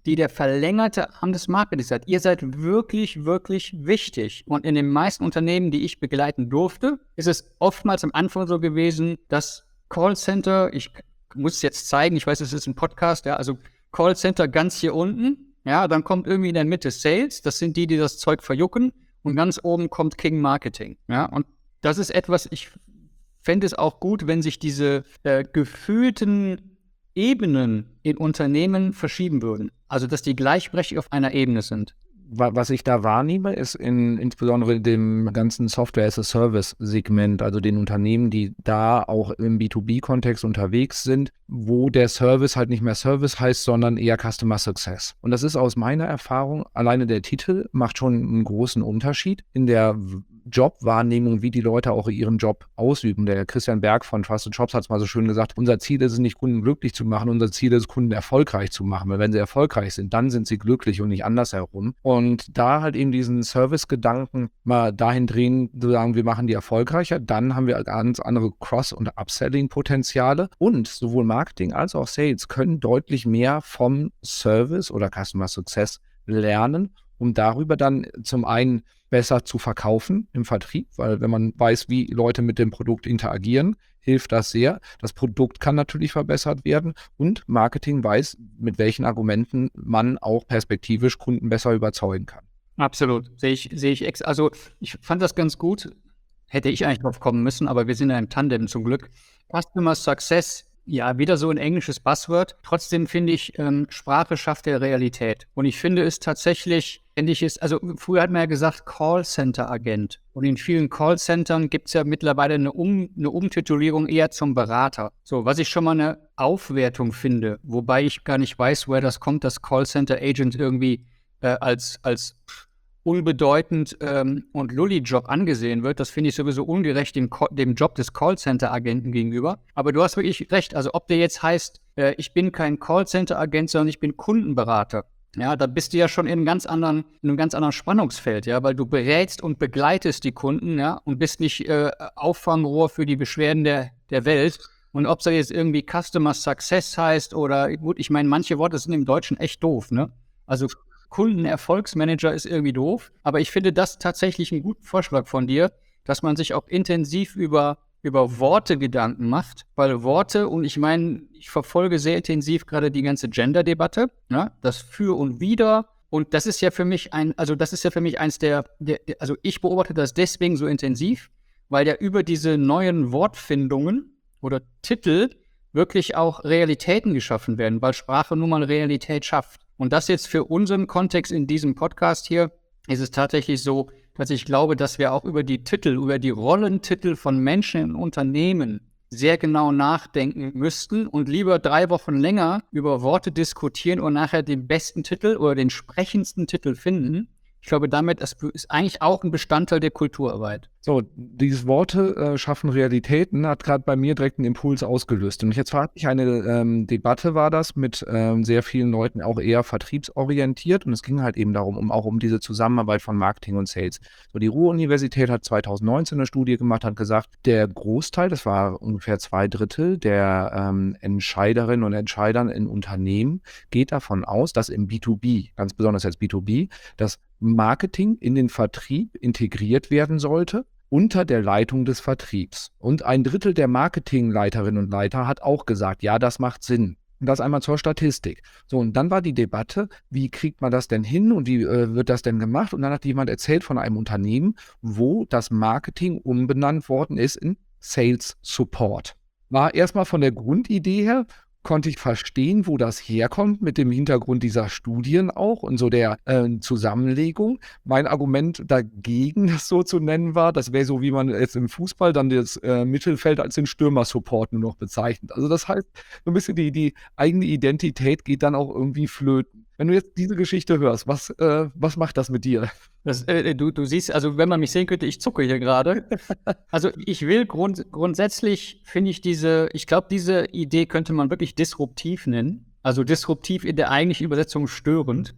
die der verlängerte Arm des Marketings seid. Ihr seid wirklich, wirklich wichtig. Und in den meisten Unternehmen, die ich begleiten durfte, ist es oftmals am Anfang so gewesen, dass Callcenter, ich muss es jetzt zeigen, ich weiß, es ist ein Podcast, ja, also Callcenter ganz hier unten, ja, dann kommt irgendwie in der Mitte Sales, das sind die das Zeug verjucken, und ganz oben kommt King Marketing, ja, und das ist etwas, ich fände es auch gut, wenn sich diese gefühlten Ebenen in Unternehmen verschieben würden. Also, dass die gleichberechtigt auf einer Ebene sind. Was ich da wahrnehme, ist insbesondere in dem ganzen Software-as-a-Service-Segment, also den Unternehmen, die da auch im B2B-Kontext unterwegs sind, wo der Service halt nicht mehr Service heißt, sondern eher Customer Success. Und das ist aus meiner Erfahrung, alleine der Titel macht schon einen großen Unterschied in der Jobwahrnehmung, wie die Leute auch ihren Job ausüben. Der Christian Berg von Trusted Jobs hat es mal so schön gesagt, unser Ziel ist es nicht, Kunden glücklich zu machen, unser Ziel ist es, Kunden erfolgreich zu machen. Weil wenn sie erfolgreich sind, dann sind sie glücklich und nicht andersherum. Und da halt eben diesen Service-Gedanken mal dahin drehen, zu sagen, wir machen die erfolgreicher, dann haben wir ganz andere Cross- und Upselling-Potenziale. Und sowohl Marketing als auch Sales können deutlich mehr vom Service oder Customer Success lernen, um darüber dann zum einen besser zu verkaufen im Vertrieb, weil wenn man weiß, wie Leute mit dem Produkt interagieren, hilft das sehr. Das Produkt kann natürlich verbessert werden und Marketing weiß, mit welchen Argumenten man auch perspektivisch Kunden besser überzeugen kann. Absolut, also ich fand das ganz gut, hätte ich eigentlich drauf kommen müssen, aber wir sind ja im Tandem zum Glück. Customer Success, ja, wieder so ein englisches Buzzword. Trotzdem finde ich, Sprache schafft der Realität. Und ich finde es tatsächlich, also früher hat man ja gesagt Callcenter-Agent. Und in vielen Callcentern gibt es ja mittlerweile eine Umtitulierung eher zum Berater. So, was ich schon mal eine Aufwertung finde, wobei ich gar nicht weiß, woher das kommt, dass Callcenter-Agent irgendwie als unbedeutend und Lulli-Job angesehen wird. Das finde ich sowieso ungerecht dem Job des Callcenter-Agenten gegenüber. Aber du hast wirklich recht. Also ob der jetzt heißt, ich bin kein Callcenter-Agent, sondern ich bin Kundenberater. Ja, da bist du ja schon in einem ganz anderen Spannungsfeld, ja, weil du berätst und begleitest die Kunden, ja, und bist nicht Auffangrohr für die Beschwerden der Welt. Und ob es jetzt irgendwie Customer Success heißt oder, gut, ich meine, manche Worte sind im Deutschen echt doof, ne? Also Kundenerfolgsmanager ist irgendwie doof, aber ich finde das tatsächlich einen guten Vorschlag von dir, dass man sich auch intensiv über Worte Gedanken macht, weil Worte, und ich meine, ich verfolge sehr intensiv gerade die ganze Gender-Debatte, ne? Das Für und Wider, und das ist ja für mich eins also ich beobachte das deswegen so intensiv, weil ja über diese neuen Wortfindungen oder Titel wirklich auch Realitäten geschaffen werden, weil Sprache nun mal Realität schafft. Und das jetzt für unseren Kontext in diesem Podcast hier ist es tatsächlich so, dass ich glaube, dass wir auch über die Rollentitel von Menschen in Unternehmen sehr genau nachdenken müssten und lieber 3 Wochen länger über Worte diskutieren und nachher den besten Titel oder den sprechendsten Titel finden. Ich glaube, das ist eigentlich auch ein Bestandteil der Kulturarbeit. So, dieses Worte schaffen Realitäten hat gerade bei mir direkt einen Impuls ausgelöst. Und jetzt hatte ich eine Debatte, war das, mit sehr vielen Leuten, auch eher vertriebsorientiert. Und es ging halt eben darum, um diese Zusammenarbeit von Marketing und Sales. So, die Ruhr-Universität hat 2019 eine Studie gemacht, hat gesagt, der Großteil, das war ungefähr 2/3 der Entscheiderinnen und Entscheidern in Unternehmen, geht davon aus, dass im B2B, ganz besonders jetzt B2B, das Marketing in den Vertrieb integriert werden sollte unter der Leitung des Vertriebs. Und 1/3 der Marketingleiterinnen und Leiter hat auch gesagt, ja, das macht Sinn. Und das einmal zur Statistik. So, und dann war die Debatte, wie kriegt man das denn hin und wie wird das denn gemacht? Und dann hat jemand erzählt von einem Unternehmen, wo das Marketing umbenannt worden ist in Sales Support. War erstmal von der Grundidee her, konnte ich verstehen, wo das herkommt, mit dem Hintergrund dieser Studien auch und so der Zusammenlegung. Mein Argument dagegen, das so zu nennen war, das wäre so, wie man jetzt im Fußball dann das Mittelfeld als den Stürmersupport nur noch bezeichnet. Also das heißt, so ein bisschen die eigene Identität geht dann auch irgendwie flöten. Wenn du jetzt diese Geschichte hörst, was macht das mit dir? Du siehst, also wenn man mich sehen könnte, ich zucke hier gerade. Also ich will grundsätzlich, finde ich ich glaube, diese Idee könnte man wirklich disruptiv nennen. Also disruptiv in der eigentlichen Übersetzung störend.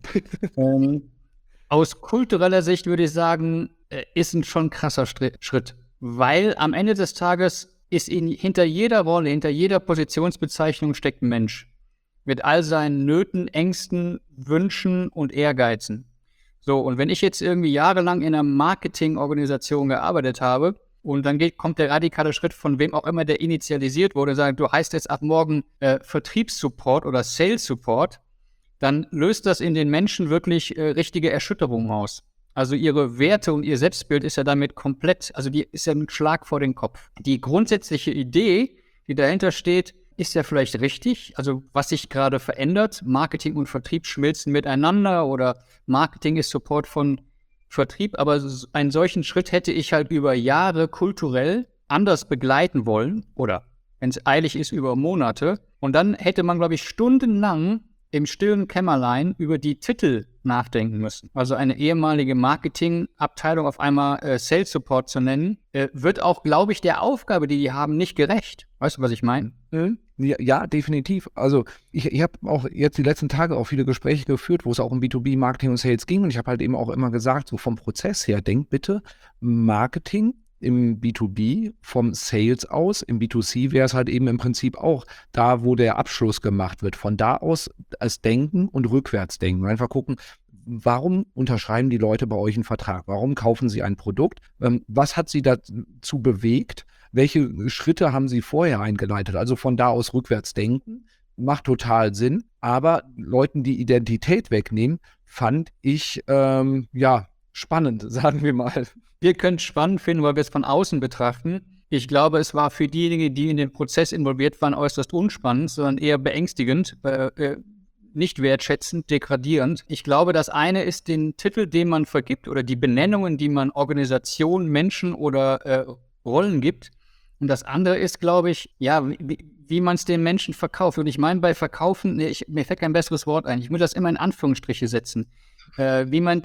Aus kultureller Sicht würde ich sagen, ist ein schon krasser Schritt. Weil am Ende des Tages ist hinter jeder Rolle, hinter jeder Positionsbezeichnung steckt ein Mensch. mit all seinen Nöten, Ängsten, Wünschen und Ehrgeizen. So, und wenn ich jetzt irgendwie jahrelang in einer Marketingorganisation gearbeitet habe und dann kommt der radikale Schritt von wem auch immer, der initialisiert wurde, sagt, du heißt jetzt ab morgen Vertriebssupport oder Sales Support, dann löst das in den Menschen wirklich richtige Erschütterungen aus. Also ihre Werte und ihr Selbstbild ist ja damit komplett, also die ist ja ein Schlag vor den Kopf. Die grundsätzliche Idee, die dahinter steht, ist ja vielleicht richtig. Also was sich gerade verändert, Marketing und Vertrieb schmilzen miteinander oder Marketing ist Support von Vertrieb. Aber einen solchen Schritt hätte ich halt über Jahre kulturell anders begleiten wollen oder wenn es eilig ist, über Monate. Und dann hätte man, glaube ich, stundenlang im stillen Kämmerlein über die Titel nachdenken müssen. Also eine ehemalige Marketingabteilung auf einmal Sales Support zu nennen, wird auch, glaube ich, der Aufgabe, die haben, nicht gerecht. Weißt du, was ich meine? Ja, definitiv. Also ich habe auch jetzt die letzten Tage auch viele Gespräche geführt, wo es auch um B2B, Marketing und Sales ging. Und ich habe halt eben auch immer gesagt, so vom Prozess her, denkt bitte Marketing im B2B vom Sales aus. Im B2C wäre es halt eben im Prinzip auch da, wo der Abschluss gemacht wird. Von da aus als Denken und rückwärts denken. Einfach gucken, warum unterschreiben die Leute bei euch einen Vertrag? Warum kaufen sie ein Produkt? Was hat sie dazu bewegt? Welche Schritte haben sie vorher eingeleitet? Also von da aus rückwärts denken. Macht total Sinn. Aber Leuten die Identität wegnehmen, fand ich spannend, sagen wir mal. Wir können es spannend finden, weil wir es von außen betrachten. Ich glaube, es war für diejenigen, die in den Prozess involviert waren, äußerst unspannend, sondern eher beängstigend, nicht wertschätzend, degradierend. Ich glaube, das eine ist den Titel, den man vergibt oder die Benennungen, die man Organisationen, Menschen oder Rollen gibt. Und das andere ist, glaube ich, ja, wie man es den Menschen verkauft. Und ich meine bei Verkaufen, mir fällt kein besseres Wort ein. Ich will das immer in Anführungsstriche setzen. Wie man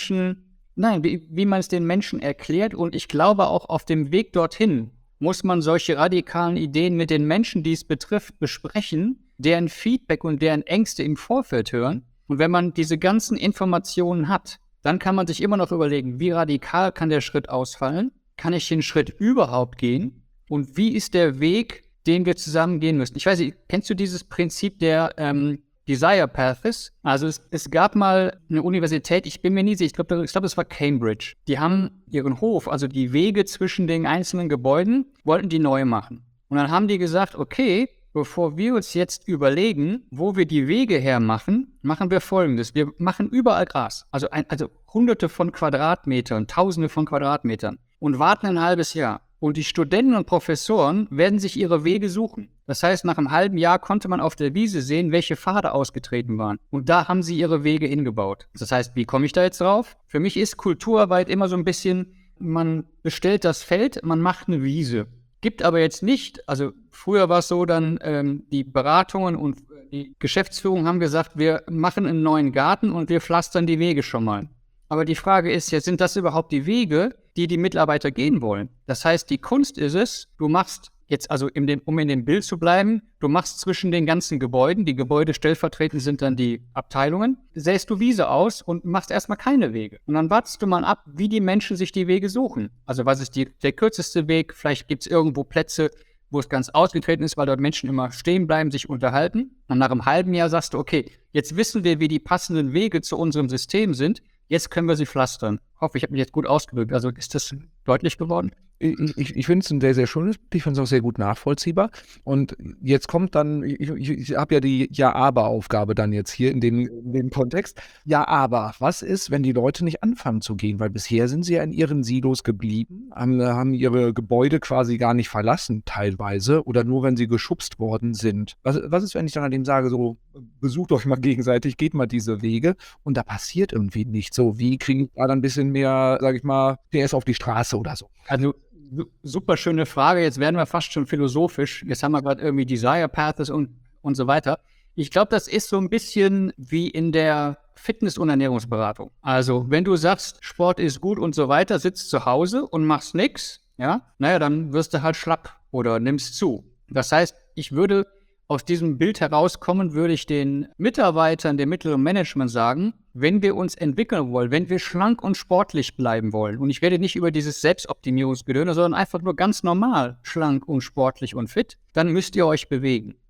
es den Menschen erklärt. Und ich glaube auch auf dem Weg dorthin muss man solche radikalen Ideen mit den Menschen, die es betrifft, besprechen, deren Feedback und deren Ängste im Vorfeld hören. Und wenn man diese ganzen Informationen hat, dann kann man sich immer noch überlegen, wie radikal kann der Schritt ausfallen? Kann ich den Schritt überhaupt gehen? Und wie ist der Weg, den wir zusammen gehen müssen? Ich weiß nicht, kennst du dieses Prinzip der Desire Paths? Also es gab mal eine Universität, ich bin mir nie sicher, ich glaube, es war Cambridge. Die haben ihren Hof, also die Wege zwischen den einzelnen Gebäuden, wollten die neu machen. Und dann haben die gesagt, okay, bevor wir uns jetzt überlegen, wo wir die Wege hermachen, machen wir Folgendes. Wir machen überall Gras, also Hunderte von Quadratmetern, Tausende von Quadratmetern und warten ein halbes Jahr. Und die Studenten und Professoren werden sich ihre Wege suchen. Das heißt, nach einem halben Jahr konnte man auf der Wiese sehen, welche Pfade ausgetreten waren. Und da haben sie ihre Wege hingebaut. Das heißt, wie komme ich da jetzt drauf? Für mich ist Kulturarbeit immer so ein bisschen, man bestellt das Feld, man macht eine Wiese. Gibt aber jetzt nicht, also früher war es so, dann die Beratungen und die Geschäftsführung haben gesagt, wir machen einen neuen Garten und wir pflastern die Wege schon mal. Aber die Frage ist ja, sind das überhaupt die Wege, die die Mitarbeiter gehen wollen? Das heißt, die Kunst ist es, du machst jetzt, also um in dem Bild zu bleiben, du machst zwischen den ganzen Gebäuden, die Gebäude stellvertretend sind dann die Abteilungen, säst du Wiese aus und machst erstmal keine Wege. Und dann wartest du mal ab, wie die Menschen sich die Wege suchen. Also was ist der kürzeste Weg? Vielleicht gibt es irgendwo Plätze, wo es ganz ausgetreten ist, weil dort Menschen immer stehen bleiben, sich unterhalten. Und nach einem halben Jahr sagst du, okay, jetzt wissen wir, wie die passenden Wege zu unserem System sind. Jetzt können wir sie pflastern. Ich hoffe, ich habe mich jetzt gut ausgedrückt. Also ist das deutlich geworden? Ich finde es ein sehr, sehr schönes Bild. Ich finde es auch sehr gut nachvollziehbar. Und jetzt kommt dann, ich habe ja die Ja-Aber-Aufgabe dann jetzt hier in dem Kontext. Ja, aber was ist, wenn die Leute nicht anfangen zu gehen? Weil bisher sind sie ja in ihren Silos geblieben, haben ihre Gebäude quasi gar nicht verlassen teilweise oder nur, wenn sie geschubst worden sind. Was ist, wenn ich dann an dem sage, so besucht euch mal gegenseitig, geht mal diese Wege und da passiert irgendwie nichts. So, wie kriege ich da dann ein bisschen mehr, sage ich mal, PS auf die Straße oder so? Also super schöne Frage. Jetzt werden wir fast schon philosophisch. Jetzt haben wir gerade irgendwie Desire Paths und so weiter. Ich glaube, das ist so ein bisschen wie in der Fitness- und Ernährungsberatung. Also, wenn du sagst, Sport ist gut und so weiter, sitzt zu Hause und machst nichts, ja, naja, dann wirst du halt schlapp oder nimmst zu. Das heißt, ich würde aus diesem Bild herauskommen, würde ich den Mitarbeitern, dem mittleren Management sagen, wenn wir uns entwickeln wollen, wenn wir schlank und sportlich bleiben wollen, und ich rede nicht über dieses Selbstoptimierungsgedöne, sondern einfach nur ganz normal schlank und sportlich und fit, dann müsst ihr euch bewegen.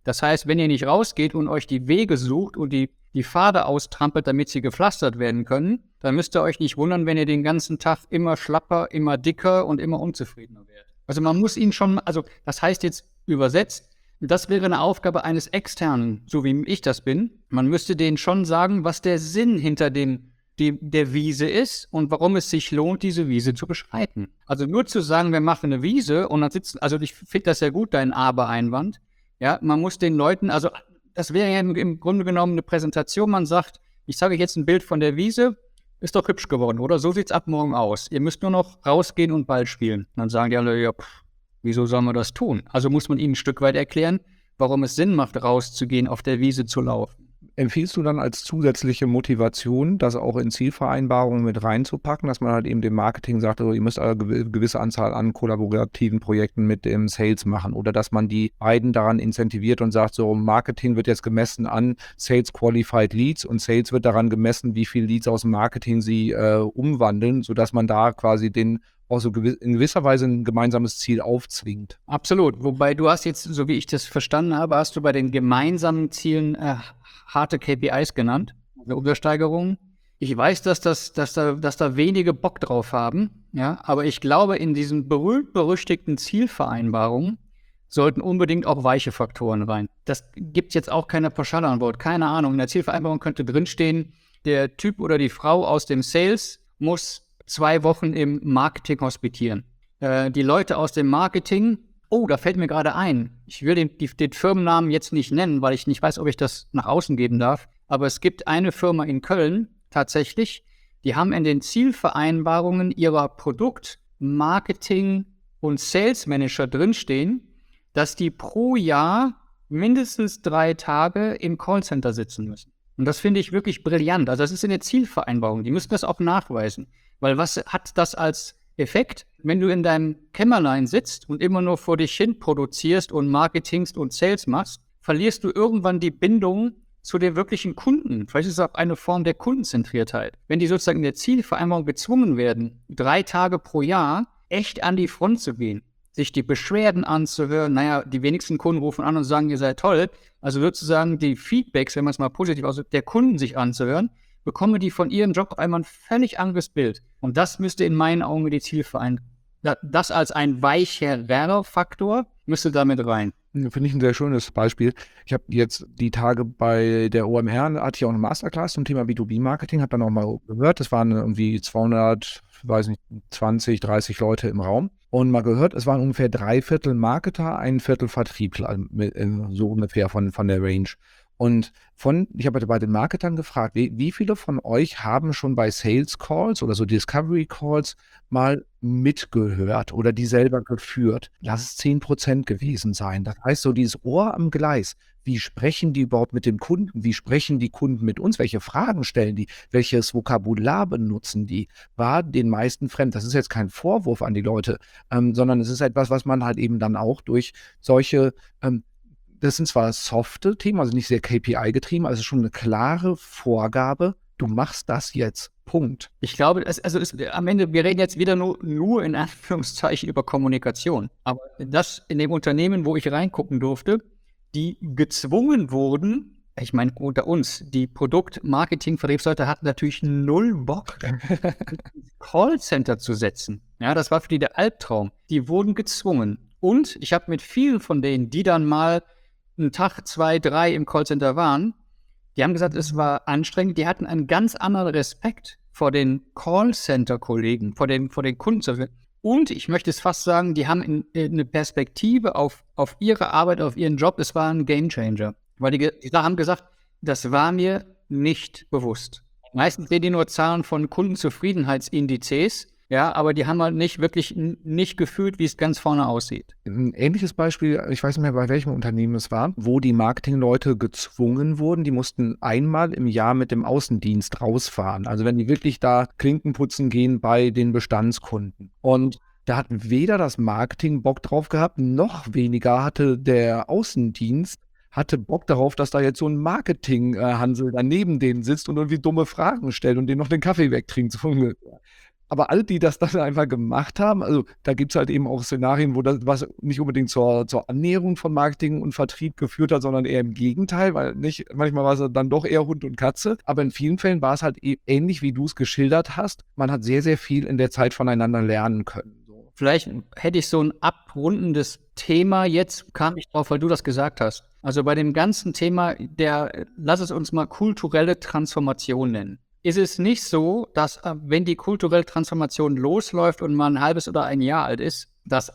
Das heißt, wenn ihr nicht rausgeht und euch die Wege sucht und die Pfade austrampelt, damit sie gepflastert werden können, dann müsst ihr euch nicht wundern, wenn ihr den ganzen Tag immer schlapper, immer dicker und immer unzufriedener werdet. Also man muss ihn schon, also das heißt jetzt übersetzt, das wäre eine Aufgabe eines Externen, so wie ich das bin. Man müsste denen schon sagen, was der Sinn hinter der Wiese ist und warum es sich lohnt, diese Wiese zu beschreiten. Also nur zu sagen, wir machen eine Wiese und dann sitzen, also ich finde das sehr gut, dein Aber-Einwand. Ja, man muss den Leuten, also das wäre ja im Grunde genommen eine Präsentation, man sagt, ich zeige euch jetzt ein Bild von der Wiese, ist doch hübsch geworden, oder? So sieht's ab morgen aus. Ihr müsst nur noch rausgehen und Ball spielen. Und dann sagen die alle, ja, wieso sollen wir das tun? Also muss man ihnen ein Stück weit erklären, warum es Sinn macht, rauszugehen, auf der Wiese zu laufen. Empfiehlst du dann als zusätzliche Motivation, das auch in Zielvereinbarungen mit reinzupacken, dass man halt eben dem Marketing sagt, also ihr müsst eine gewisse Anzahl an kollaborativen Projekten mit dem Sales machen oder dass man die beiden daran incentiviert und sagt, so Marketing wird jetzt gemessen an Sales Qualified Leads und Sales wird daran gemessen, wie viele Leads aus dem Marketing sie umwandeln, sodass man da quasi den auch so in gewisser Weise ein gemeinsames Ziel aufzwingt. Absolut. Wobei du hast jetzt, so wie ich das verstanden habe, hast du bei den gemeinsamen Zielen harte KPIs genannt, also Übersteigerungen. Ich weiß, dass da wenige Bock drauf haben, ja, aber ich glaube, in diesen berühmt-berüchtigten Zielvereinbarungen sollten unbedingt auch weiche Faktoren rein. Das gibt jetzt auch keine Pauschalantwort, keine Ahnung. In der Zielvereinbarung könnte drinstehen, der Typ oder die Frau aus dem Sales muss 2 Wochen im Marketing hospitieren. Die Leute aus dem Marketing, oh, da fällt mir gerade ein, ich will den Firmennamen jetzt nicht nennen, weil ich nicht weiß, ob ich das nach außen geben darf, aber es gibt eine Firma in Köln, tatsächlich, die haben in den Zielvereinbarungen ihrer Produkt-, Marketing- und Sales-Manager drinstehen, dass die pro Jahr mindestens 3 Tage im Callcenter sitzen müssen. Und das finde ich wirklich brillant. Also das ist in der Zielvereinbarung, die müssen das auch nachweisen. Weil was hat das als Effekt? Wenn du in deinem Kämmerlein sitzt und immer nur vor dich hin produzierst und Marketingst und Sales machst, verlierst du irgendwann die Bindung zu den wirklichen Kunden. Vielleicht ist es auch eine Form der Kundenzentriertheit. Wenn die sozusagen in der Zielvereinbarung gezwungen werden, 3 Tage pro Jahr echt an die Front zu gehen, sich die Beschwerden anzuhören, naja, die wenigsten Kunden rufen an und sagen, ihr seid toll. Also sozusagen die Feedbacks, wenn man es mal positiv aussieht, der Kunden sich anzuhören, bekommen die von ihrem Job auf einmal ein völlig anderes Bild. Und das müsste in meinen Augen die Zielvereinbarung, das als ein weicherer Faktor, müsste damit rein. Finde ich ein sehr schönes Beispiel. Ich habe jetzt die Tage bei der OMR, hatte ich auch eine Masterclass zum Thema B2B-Marketing, habe dann auch mal gehört, das waren irgendwie 200, weiß nicht, 20, 30 Leute im Raum. Und mal gehört, es waren ungefähr 3/4 Marketer, 1/4 Vertriebler, so ungefähr von der Range. Und ich habe bei den Marketern gefragt, wie viele von euch haben schon bei Sales Calls oder so Discovery Calls mal mitgehört oder die selber geführt? Lass es 10% gewesen sein. Das heißt, so dieses Ohr am Gleis. Wie sprechen die überhaupt mit dem Kunden? Wie sprechen die Kunden mit uns? Welche Fragen stellen die? Welches Vokabular benutzen die? War den meisten fremd. Das ist jetzt kein Vorwurf an die Leute, sondern es ist etwas, was man halt eben dann auch durch solche das sind zwar softe Themen, also nicht sehr KPI-getrieben, also schon eine klare Vorgabe, du machst das jetzt, Punkt. Ich glaube, am Ende, wir reden jetzt wieder nur in Anführungszeichen über Kommunikation. Aber das in dem Unternehmen, wo ich reingucken durfte, die gezwungen wurden, ich meine unter uns, die Produkt-Marketing-Vertriebsleute hatten natürlich null Bock, Callcenter zu setzen. Ja, das war für die der Albtraum. Die wurden gezwungen. Und ich habe mit vielen von denen, die dann mal einen Tag, 2, 3 im Callcenter waren, die haben gesagt, es war anstrengend. Die hatten einen ganz anderen Respekt vor den Callcenter-Kollegen, vor den Kunden. Und ich möchte es fast sagen, die haben eine Perspektive auf ihre Arbeit, auf ihren Job. Es war ein Gamechanger. Weil die haben gesagt, das war mir nicht bewusst. Meistens sehen die nur Zahlen von Kundenzufriedenheitsindizes, ja, aber die haben halt nicht gefühlt, wie es ganz vorne aussieht. Ein ähnliches Beispiel, ich weiß nicht mehr, bei welchem Unternehmen es war, wo die Marketingleute gezwungen wurden, die mussten einmal im Jahr mit dem Außendienst rausfahren. Also wenn die wirklich da Klinken putzen gehen bei den Bestandskunden. Und da hat weder das Marketing Bock drauf gehabt, noch weniger hatte der Außendienst Bock darauf, dass da jetzt so ein Marketing-Hansel daneben denen sitzt und irgendwie dumme Fragen stellt und denen noch den Kaffee wegtrinkt. Aber alle, die das dann einfach gemacht haben, also da gibt es halt eben auch Szenarien, wo das was nicht unbedingt zur Annäherung von Marketing und Vertrieb geführt hat, sondern eher im Gegenteil, weil nicht, manchmal war es dann doch eher Hund und Katze. Aber in vielen Fällen war es halt ähnlich, wie du es geschildert hast. Man hat sehr, sehr viel in der Zeit voneinander lernen können. So. Vielleicht hätte ich so ein abrundendes Thema. Jetzt kam ich drauf, weil du das gesagt hast. Also bei dem ganzen Thema lass es uns mal kulturelle Transformation nennen. Ist es nicht so, dass wenn die kulturelle Transformation losläuft und man ein halbes oder ein Jahr alt ist, dass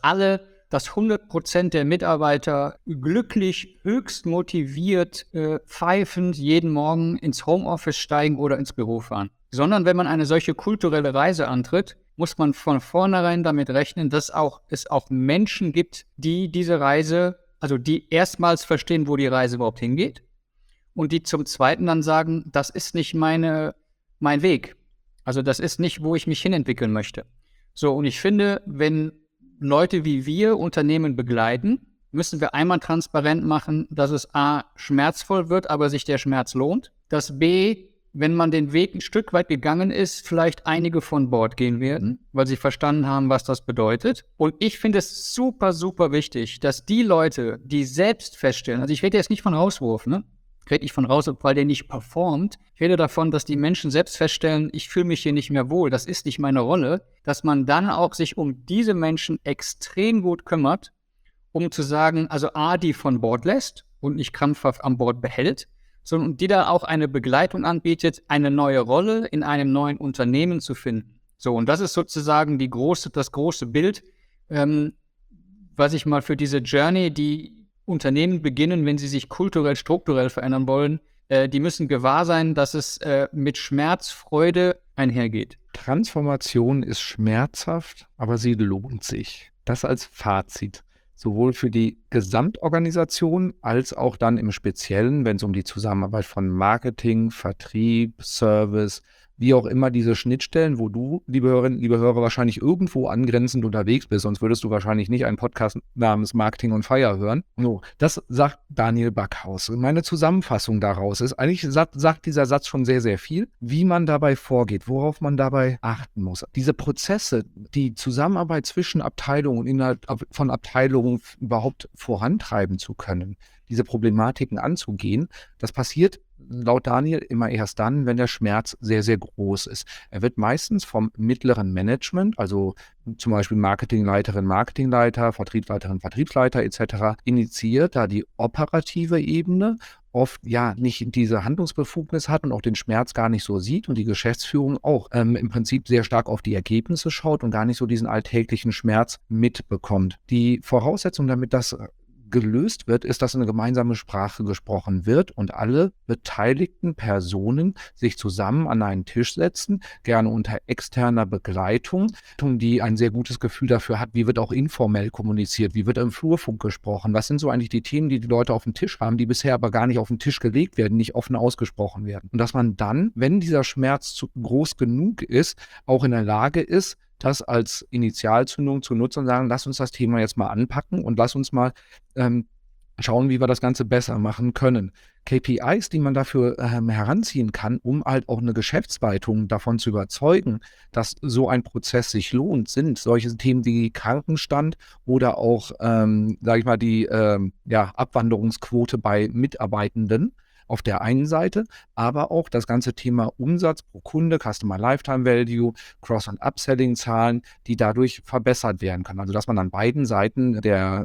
100% der Mitarbeiter glücklich, höchst motiviert, pfeifend jeden Morgen ins Homeoffice steigen oder ins Büro fahren? Sondern wenn man eine solche kulturelle Reise antritt, muss man von vornherein damit rechnen, dass es auch Menschen gibt, die diese Reise, also die erstmals verstehen, wo die Reise überhaupt hingeht und die zum Zweiten dann sagen, das ist nicht mein Weg. Also das ist nicht, wo ich mich hinentwickeln möchte. So, und ich finde, wenn Leute wie wir Unternehmen begleiten, müssen wir einmal transparent machen, dass es A, schmerzvoll wird, aber sich der Schmerz lohnt. Dass B, wenn man den Weg ein Stück weit gegangen ist, vielleicht einige von Bord gehen werden, weil sie verstanden haben, was das bedeutet. Und ich finde es super, super wichtig, dass die Leute, die selbst feststellen, also ich rede jetzt nicht von Rauswurf, ne? Rede ich von raus, weil der nicht performt. Ich rede davon, dass die Menschen selbst feststellen, ich fühle mich hier nicht mehr wohl, das ist nicht meine Rolle, dass man dann auch sich um diese Menschen extrem gut kümmert, um zu sagen, also A, die von Bord lässt und nicht krampfhaft an Bord behält, sondern die da auch eine Begleitung anbietet, eine neue Rolle in einem neuen Unternehmen zu finden. So, und das ist sozusagen das große Bild, was ich mal für diese Journey, die Unternehmen beginnen, wenn sie sich kulturell, strukturell verändern wollen, die müssen gewahr sein, dass es mit Schmerz, Freude einhergeht. Transformation ist schmerzhaft, aber sie lohnt sich. Das als Fazit. Sowohl für die Gesamtorganisation als auch dann im Speziellen, wenn es um die Zusammenarbeit von Marketing, Vertrieb, Service, wie auch immer diese Schnittstellen, wo du, liebe Hörerinnen, liebe Hörer, wahrscheinlich irgendwo angrenzend unterwegs bist, sonst würdest du wahrscheinlich nicht einen Podcast namens Marketing on Fire hören. So, das sagt Daniel Backhaus. Und meine Zusammenfassung daraus ist, eigentlich sagt dieser Satz schon sehr, sehr viel, wie man dabei vorgeht, worauf man dabei achten muss. Diese Prozesse, die Zusammenarbeit zwischen Abteilungen und innerhalb von Abteilungen überhaupt vorantreiben zu können, diese Problematiken anzugehen, das passiert laut Daniel immer erst dann, wenn der Schmerz sehr, sehr groß ist. Er wird meistens vom mittleren Management, also zum Beispiel Marketingleiterin, Marketingleiter, Vertriebsleiterin, Vertriebsleiter etc. initiiert, da die operative Ebene oft ja nicht diese Handlungsbefugnis hat und auch den Schmerz gar nicht so sieht und die Geschäftsführung auch im Prinzip sehr stark auf die Ergebnisse schaut und gar nicht so diesen alltäglichen Schmerz mitbekommt. Die Voraussetzung, damit das gelöst wird, ist, dass eine gemeinsame Sprache gesprochen wird und alle beteiligten Personen sich zusammen an einen Tisch setzen, gerne unter externer Begleitung, die ein sehr gutes Gefühl dafür hat, wie wird auch informell kommuniziert, wie wird im Flurfunk gesprochen, was sind so eigentlich die Themen, die Leute auf dem Tisch haben, die bisher aber gar nicht auf den Tisch gelegt werden, nicht offen ausgesprochen werden. Und dass man dann, wenn dieser Schmerz groß genug ist, auch in der Lage ist, das als Initialzündung zu nutzen und sagen, lass uns das Thema jetzt mal anpacken und lass uns mal schauen, wie wir das Ganze besser machen können. KPIs, die man dafür heranziehen kann, um halt auch eine Geschäftsleitung davon zu überzeugen, dass so ein Prozess sich lohnt, sind solche Themen wie Krankenstand oder auch, sage ich mal, die Abwanderungsquote bei Mitarbeitenden auf der einen Seite, aber auch das ganze Thema Umsatz pro Kunde, Customer Lifetime Value, Cross- und Upselling-Zahlen, die dadurch verbessert werden können. Also dass man an beiden Seiten der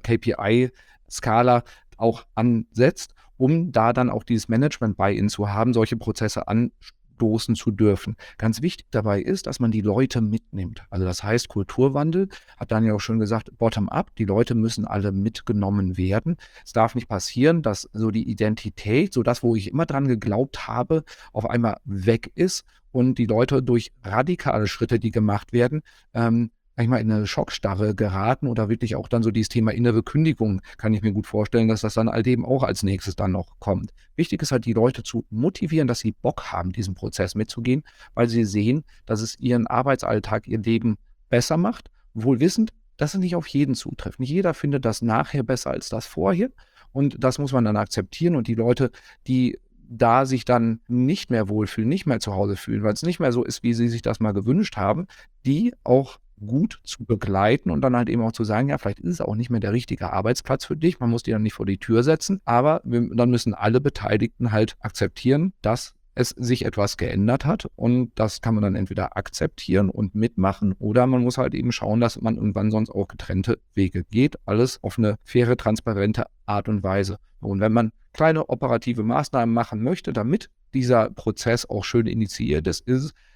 KPI-Skala auch ansetzt, um da dann auch dieses Management-Buy-in zu haben, solche Prozesse anstoßen zu dürfen. Ganz wichtig dabei ist, dass man die Leute mitnimmt. Also das heißt, Kulturwandel, hat Daniel auch schon gesagt, bottom-up, die Leute müssen alle mitgenommen werden. Es darf nicht passieren, dass so die Identität, so das, wo ich immer dran geglaubt habe, auf einmal weg ist und die Leute durch radikale Schritte, die gemacht werden, manchmal in eine Schockstarre geraten oder wirklich auch dann so dieses Thema innere Kündigung, kann ich mir gut vorstellen, dass das dann halt eben auch als nächstes dann noch kommt. Wichtig ist halt, die Leute zu motivieren, dass sie Bock haben, diesen Prozess mitzugehen, weil sie sehen, dass es ihren Arbeitsalltag, ihr Leben besser macht, wohl wissend, dass es nicht auf jeden zutrifft. Nicht jeder findet das nachher besser als das vorher und das muss man dann akzeptieren und die Leute, die da sich dann nicht mehr wohlfühlen, nicht mehr zu Hause fühlen, weil es nicht mehr so ist, wie sie sich das mal gewünscht haben, die auch gut zu begleiten und dann halt eben auch zu sagen, ja, vielleicht ist es auch nicht mehr der richtige Arbeitsplatz für dich, man muss die dann nicht vor die Tür setzen, aber dann müssen alle Beteiligten halt akzeptieren, dass es sich etwas geändert hat und das kann man dann entweder akzeptieren und mitmachen oder man muss halt eben schauen, dass man irgendwann sonst auch getrennte Wege geht. Alles auf eine faire, transparente Art und Weise. Und wenn man kleine operative Maßnahmen machen möchte, damit dieser Prozess auch schön initiiert ist,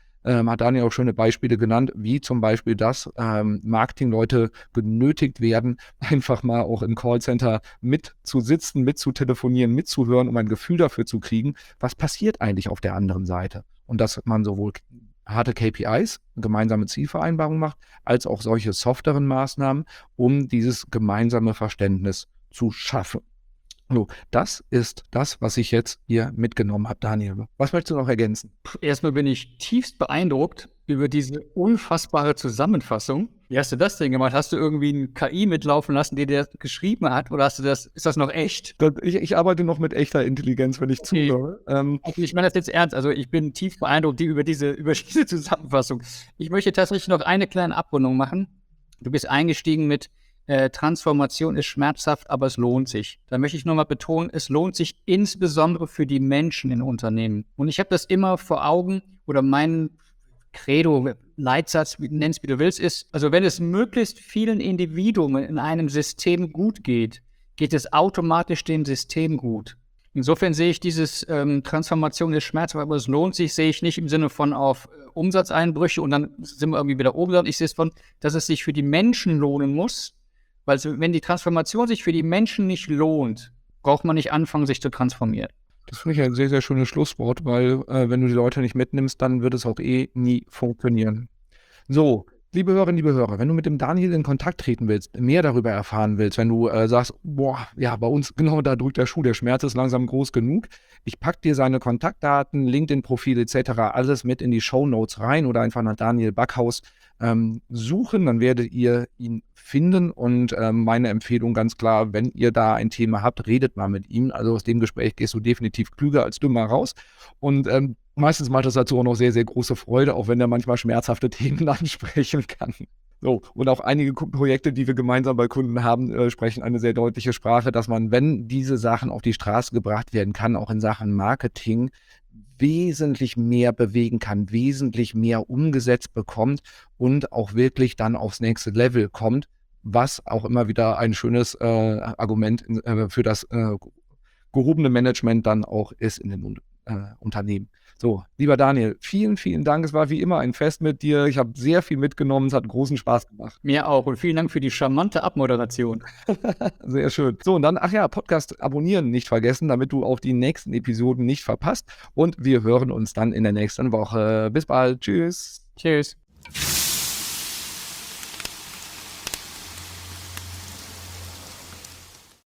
hat Daniel auch schöne Beispiele genannt, wie zum Beispiel, dass Marketingleute genötigt werden, einfach mal auch im Callcenter mitzusitzen, mitzutelefonieren, mitzuhören, um ein Gefühl dafür zu kriegen, was passiert eigentlich auf der anderen Seite. Und dass man sowohl harte KPIs, gemeinsame Zielvereinbarungen macht, als auch solche softeren Maßnahmen, um dieses gemeinsame Verständnis zu schaffen. So, das ist das, was ich jetzt hier mitgenommen habe, Daniel. Was möchtest du noch ergänzen? Erstmal bin ich tiefst beeindruckt über diese unfassbare Zusammenfassung. Wie hast du das denn gemacht? Hast du irgendwie eine KI mitlaufen lassen, die dir geschrieben hat? Oder ist das noch echt? Ich arbeite noch mit echter Intelligenz, wenn ich zuhöre. Also ich meine das jetzt ernst. Also ich bin tief beeindruckt über diese Zusammenfassung. Ich möchte tatsächlich noch eine kleine Abrundung machen. Du bist eingestiegen mit Transformation ist schmerzhaft, aber es lohnt sich. Da möchte ich nochmal betonen, es lohnt sich insbesondere für die Menschen in Unternehmen. Und ich habe das immer vor Augen oder mein Credo, Leitsatz, nenn es wie du willst, ist, also wenn es möglichst vielen Individuen in einem System gut geht, geht es automatisch dem System gut. Insofern sehe ich dieses Transformation ist schmerzhaft, aber es lohnt sich, sehe ich nicht im Sinne von auf Umsatzeinbrüche und dann sind wir irgendwie wieder oben, sondern ich sehe es von, dass es sich für die Menschen lohnen muss. Weil wenn die Transformation sich für die Menschen nicht lohnt, braucht man nicht anfangen, sich zu transformieren. Das finde ich ein sehr, sehr schönes Schlusswort, weil wenn du die Leute nicht mitnimmst, dann wird es auch nie funktionieren. So, liebe Hörerinnen, liebe Hörer, wenn du mit dem Daniel in Kontakt treten willst, mehr darüber erfahren willst, wenn du sagst, boah, ja, bei uns genau da drückt der Schuh, der Schmerz ist langsam groß genug, ich packe dir seine Kontaktdaten, LinkedIn-Profil etc. alles mit in die Shownotes rein oder einfach nach Daniel Backhaus suchen, dann werdet ihr ihn finden und meine Empfehlung ganz klar, wenn ihr da ein Thema habt, redet mal mit ihm. Also aus dem Gespräch gehst du definitiv klüger als dümmer raus und meistens macht das dazu auch noch sehr, sehr große Freude, auch wenn er manchmal schmerzhafte Themen ansprechen kann. So, und auch einige Projekte, die wir gemeinsam bei Kunden haben, sprechen eine sehr deutliche Sprache, dass man, wenn diese Sachen auf die Straße gebracht werden kann, auch in Sachen Marketing, wesentlich mehr bewegen kann, wesentlich mehr umgesetzt bekommt und auch wirklich dann aufs nächste Level kommt, was auch immer wieder ein schönes Argument für das gehobene Management dann auch ist in den Unternehmen. So, lieber Daniel, vielen, vielen Dank. Es war wie immer ein Fest mit dir. Ich habe sehr viel mitgenommen. Es hat großen Spaß gemacht. Mir auch. Und vielen Dank für die charmante Abmoderation. Sehr schön. So, und dann, Podcast abonnieren nicht vergessen, damit du auch die nächsten Episoden nicht verpasst. Und wir hören uns dann in der nächsten Woche. Bis bald. Tschüss. Tschüss.